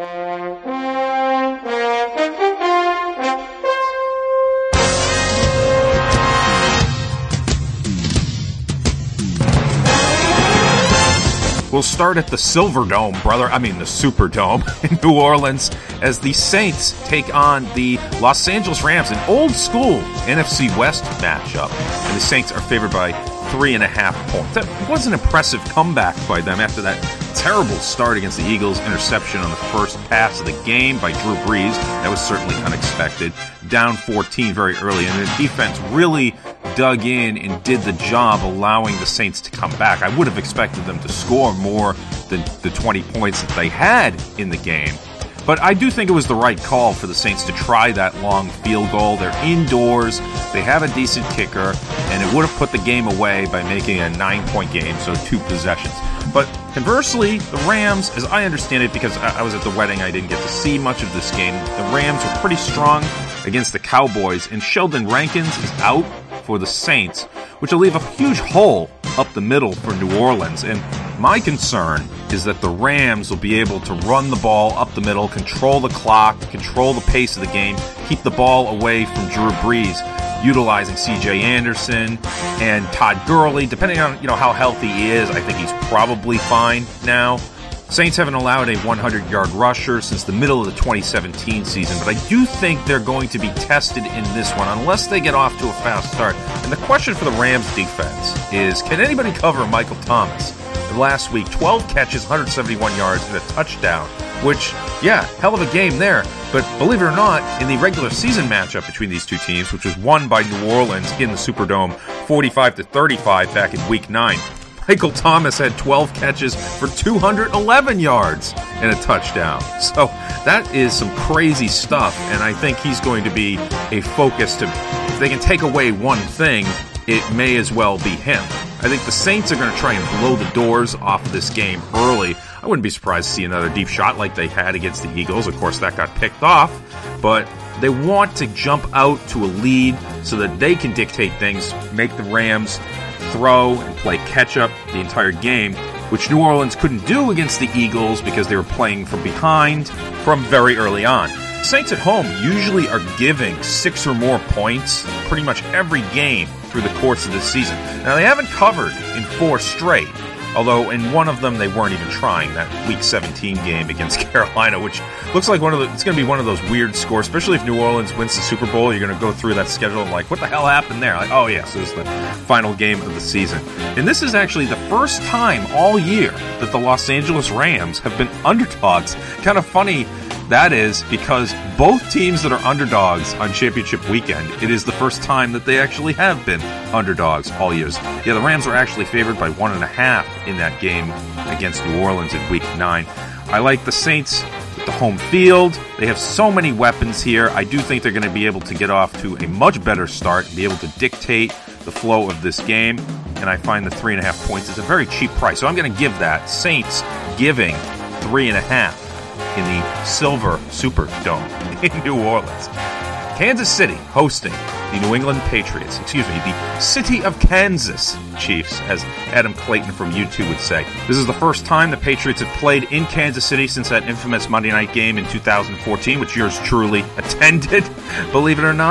We'll start at the Silverdome, brother. I mean, the Superdome in New Orleans as the Saints take on the Los Angeles Rams, an old-school N F C West matchup. And the Saints are favored by three and a half points. That was an impressive comeback by them after that terrible start against the Eagles. Interception on the first pass of the game by Drew Brees. That was certainly unexpected. Down fourteen very early, and the defense really dug in and did the job, allowing the Saints to come back. I would have expected them to score more than the twenty points that they had in the game. But I do think it was the right call for the Saints to try that long field goal. They're indoors, they have a decent kicker, and it would have put the game away by making a nine-point game, so two possessions. But conversely, the Rams, as I understand it, because I was at the wedding, I didn't get to see much of this game, the Rams were pretty strong against the Cowboys, and Sheldon Rankins is out for the Saints, which will leave a huge hole up the middle for New Orleans. And my concern is that the Rams will be able to run the ball up the middle, control the clock, control the pace of the game, keep the ball away from Drew Brees, utilizing C J Anderson and Todd Gurley. Depending on, you know, how healthy he is, I think he's probably fine now. Saints haven't allowed a hundred-yard rusher since the middle of the twenty seventeen season, but I do think they're going to be tested in this one unless they get off to a fast start. And the question for the Rams defense is, can anybody cover Michael Thomas? Last week, twelve catches, one hundred seventy-one yards, and a touchdown, which, yeah, hell of a game there. But believe it or not, in the regular season matchup between these two teams, which was won by New Orleans in the Superdome forty-five to thirty-five back in week nine, Michael Thomas had twelve catches for two hundred eleven yards and a touchdown. So that is some crazy stuff, and I think he's going to be a focus to, if they can take away one thing, it may as well be him. I think the Saints are going to try and blow the doors off of this game early. I wouldn't be surprised to see another deep shot like they had against the Eagles. Of course, that got picked off, but they want to jump out to a lead so that they can dictate things, make the Rams throw and play catch-up the entire game, which New Orleans couldn't do against the Eagles because they were playing from behind from very early on. Saints at home usually are giving six or more points pretty much every game through the course of this season. Now, they haven't covered in four straight, although in one of them they weren't even trying, that Week seventeen game against Carolina, which looks like one of the, it's going to be one of those weird scores, especially if New Orleans wins the Super Bowl. You're going to go through that schedule and like, what the hell happened there? Like, oh yeah, so this is the final game of the season. And this is actually the first time all year that the Los Angeles Rams have been underdogs. Kind of funny that is, because both teams that are underdogs on championship weekend, it is the first time that they actually have been underdogs all years. Yeah, the Rams are actually favored by one and a half in that game against New Orleans in week nine. I like the Saints with the home field. They have so many weapons here. I do think they're going to be able to get off to a much better start and be able to dictate the flow of this game. And I find the three and a half points is a very cheap price. So I'm going to give that. Saints giving three and a half in the Silver Superdome in New Orleans. Kansas City hosting the New England Patriots, excuse me, the City of Kansas Chiefs, as Adam Clayton from YouTube would say. This is the first time the Patriots have played in Kansas City since that infamous Monday night game in two thousand fourteen, which yours truly attended, believe it or not.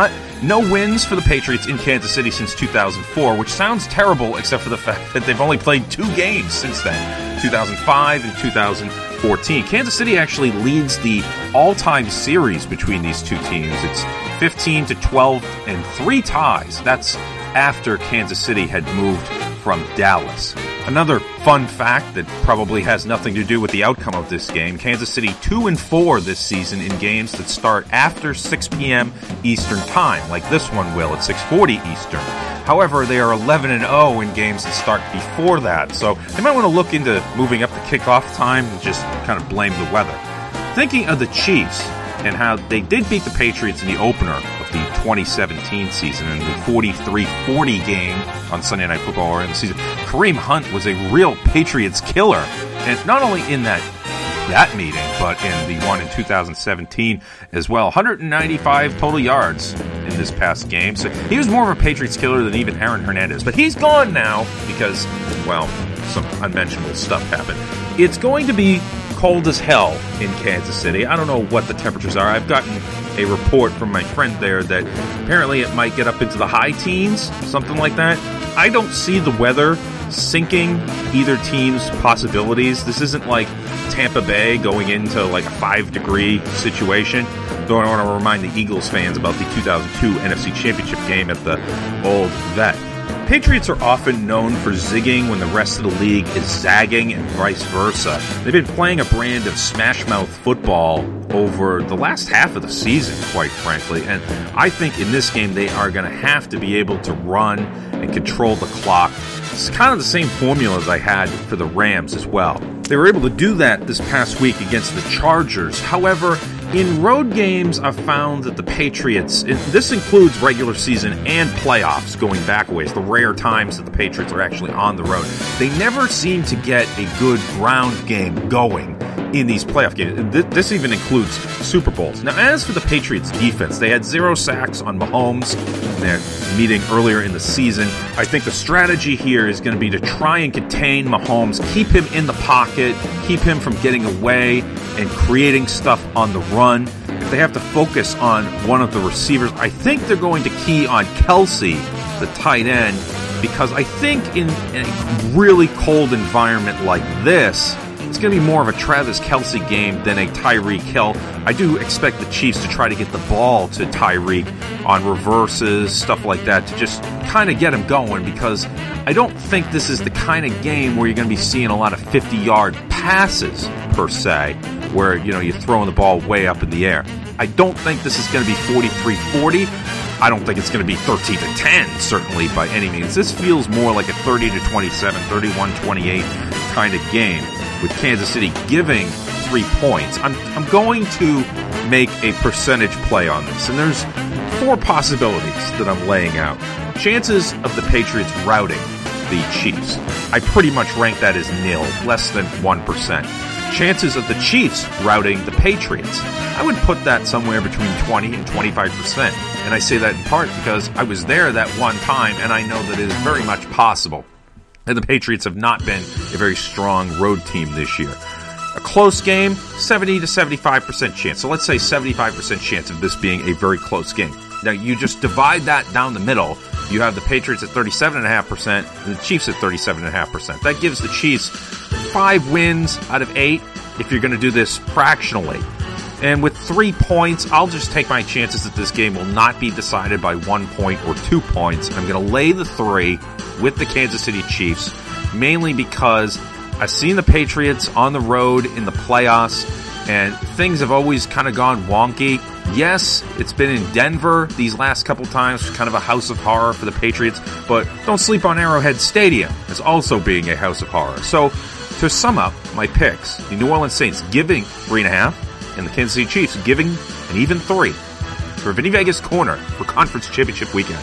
no wins for the Patriots in Kansas City since two thousand four, which sounds terrible except for the fact that they've only played two games since then, two thousand five and two thousand fourteen. Kansas City actually leads the all-time series between these two teams. It's fifteen to twelve and three ties. That's after Kansas City had moved from Dallas. Another fun fact that probably has nothing to do with the outcome of this game, Kansas City two and four this season in games that start after six p.m. Eastern Time, like this one will at six forty Eastern. However, they are eleven and oh in games that start before that, so they might want to look into moving up the kickoff time and just kind of blame the weather. Thinking of the Chiefs and how they did beat the Patriots in the opener of the twenty seventeen season in the forty-three forty game on Sunday Night Football earlier in the season, Kareem Hunt was a real Patriots killer. And not only in that that meeting, but in the one in two thousand seventeen as well. one hundred ninety-five total yards in this past game. So he was more of a Patriots killer than even Aaron Hernandez. But he's gone now because, well, some unmentionable stuff happened. It's going to be cold as hell in Kansas City. I don't know what the temperatures are. I've gotten a report from my friend there that apparently it might get up into the high teens, something like that. I don't see the weather sinking either team's possibilities. This isn't like Tampa Bay going into like a five degree situation. Though I want to remind the Eagles fans about the two thousand two N F C Championship game at the old Vet. Patriots are often known for zigging when the rest of the league is zagging and vice versa. They've been playing a brand of smash-mouth football over the last half of the season, quite frankly, and I think in this game they are going to have to be able to run and control the clock. It's kind of the same formula as I had for the Rams as well. They were able to do that this past week against the Chargers. However, in road games, I've found that the Patriots, this includes regular season and playoffs going back a ways, the rare times that the Patriots are actually on the road, they never seem to get a good ground game going in these playoff games. This even includes Super Bowls. Now, as for the Patriots defense, they had zero sacks on Mahomes in their meeting earlier in the season. I think the strategy here is going to be to try and contain Mahomes, keep him in the pocket, keep him from getting away and creating stuff on the run. If they have to focus on one of the receivers, I think they're going to key on Kelsey, the tight end, because I think in a really cold environment like this, it's going to be more of a Travis Kelce game than a Tyreek Hill. I do expect the Chiefs to try to get the ball to Tyreek on reverses, stuff like that, to just kind of get him going, because I don't think this is the kind of game where you're going to be seeing a lot of fifty-yard passes, per se, where, you know, you're throwing the ball way up in the air. I don't think this is going to be forty-three forty. I don't think it's going to be thirteen to ten, certainly, by any means. This feels more like a thirty to twenty-seven, thirty-one twenty-eight kind of game, with Kansas City giving three points. I'm I'm going to make a percentage play on this, and there's four possibilities that I'm laying out. Chances of the Patriots routing the Chiefs. I pretty much rank that as nil, less than one percent. Chances of the Chiefs routing the Patriots. I would put that somewhere between twenty and twenty-five percent. And I say that in part because I was there that one time, and I know that it is very much possible. And the Patriots have not been a very strong road team this year. A close game, seventy to seventy-five percent chance. So let's say seventy-five percent chance of this being a very close game. Now, you just divide that down the middle. You have the Patriots at thirty-seven point five percent and the Chiefs at thirty-seven point five percent. That gives the Chiefs five wins out of eight if you're going to do this fractionally. And with three points, I'll just take my chances that this game will not be decided by one point or two points. I'm going to lay the three with the Kansas City Chiefs, mainly because I've seen the Patriots on the road in the playoffs, and things have always kind of gone wonky. Yes, it's been in Denver these last couple times, kind of a house of horror for the Patriots, but don't sleep on Arrowhead Stadium as also being a house of horror. So, to sum up my picks, the New Orleans Saints giving three and a half, and the Kansas City Chiefs giving an even three for Vinny Vegas Corner for Conference Championship Weekend.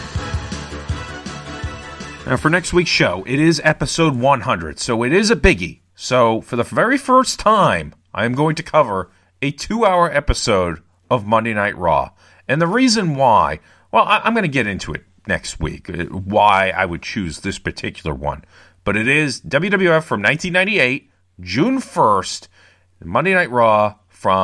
Now, for next week's show, it is episode one hundred, so it is a biggie. So, for the very first time, I am going to cover a two-hour episode of Monday Night Raw. And the reason why, well, I- I'm going to get into it next week, why I would choose this particular one. But it is W W F from nineteen ninety-eight, June first, Monday Night Raw from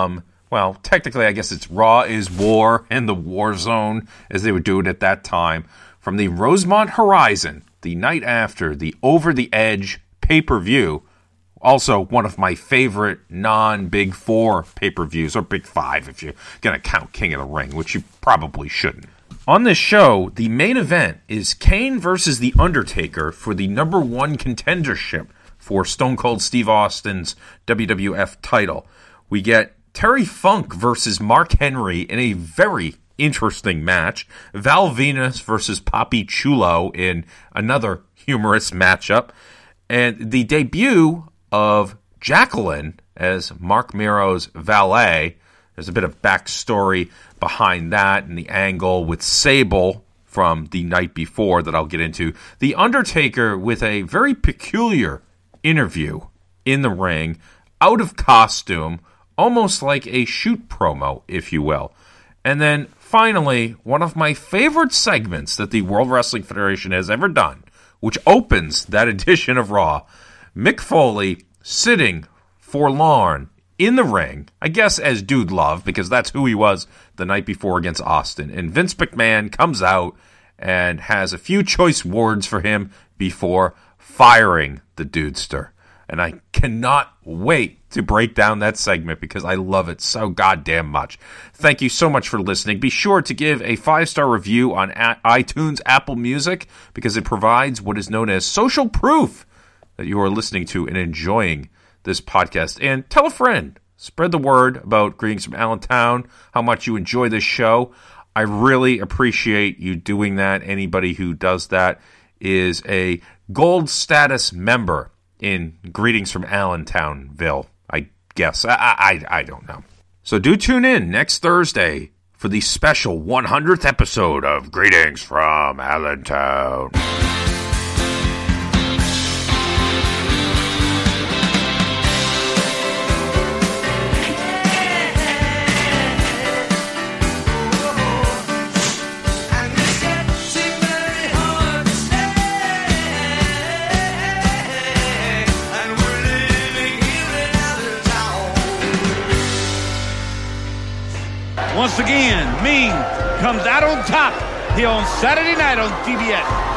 well, technically I guess it's Raw is War and the War Zone, as they would do it at that time, from the Rosemont Horizon, the night after the Over the Edge pay-per-view. Also, one of my favorite non-Big Four pay-per-views, or Big Five if you're going to count King of the Ring, which you probably shouldn't. On this show, the main event is Kane versus The Undertaker for the number one contendership for Stone Cold Steve Austin's W W F title. We get Terry Funk versus Mark Henry in a very interesting match. Val Venus versus Papi Chulo in another humorous matchup. And the debut of Jacqueline as Mark Miro's valet. There's a bit of backstory behind that and the angle with Sable from the night before that I'll get into. The Undertaker with a very peculiar interview in the ring, out of costume, almost like a shoot promo, if you will. And then finally, one of my favorite segments that the World Wrestling Federation has ever done, which opens that edition of Raw, Mick Foley sitting forlorn in the ring, I guess as Dude Love, because that's who he was the night before against Austin. And Vince McMahon comes out and has a few choice words for him before firing the Dudester. And I cannot wait to break down that segment because I love it so goddamn much. Thank you so much for listening. Be sure to give a five-star review on iTunes, Apple Music, because it provides what is known as social proof that you are listening to and enjoying this podcast. And tell a friend. Spread the word about Greetings from Allentown, how much you enjoy this show. I really appreciate you doing that. Anybody who does that is a gold status member in Greetings from Allentownville, I guess. I, I, I don't know. So do tune in next Thursday for the special one hundredth episode of Greetings from Allentown. Once again, Ming comes out on top here on Saturday night on T B S.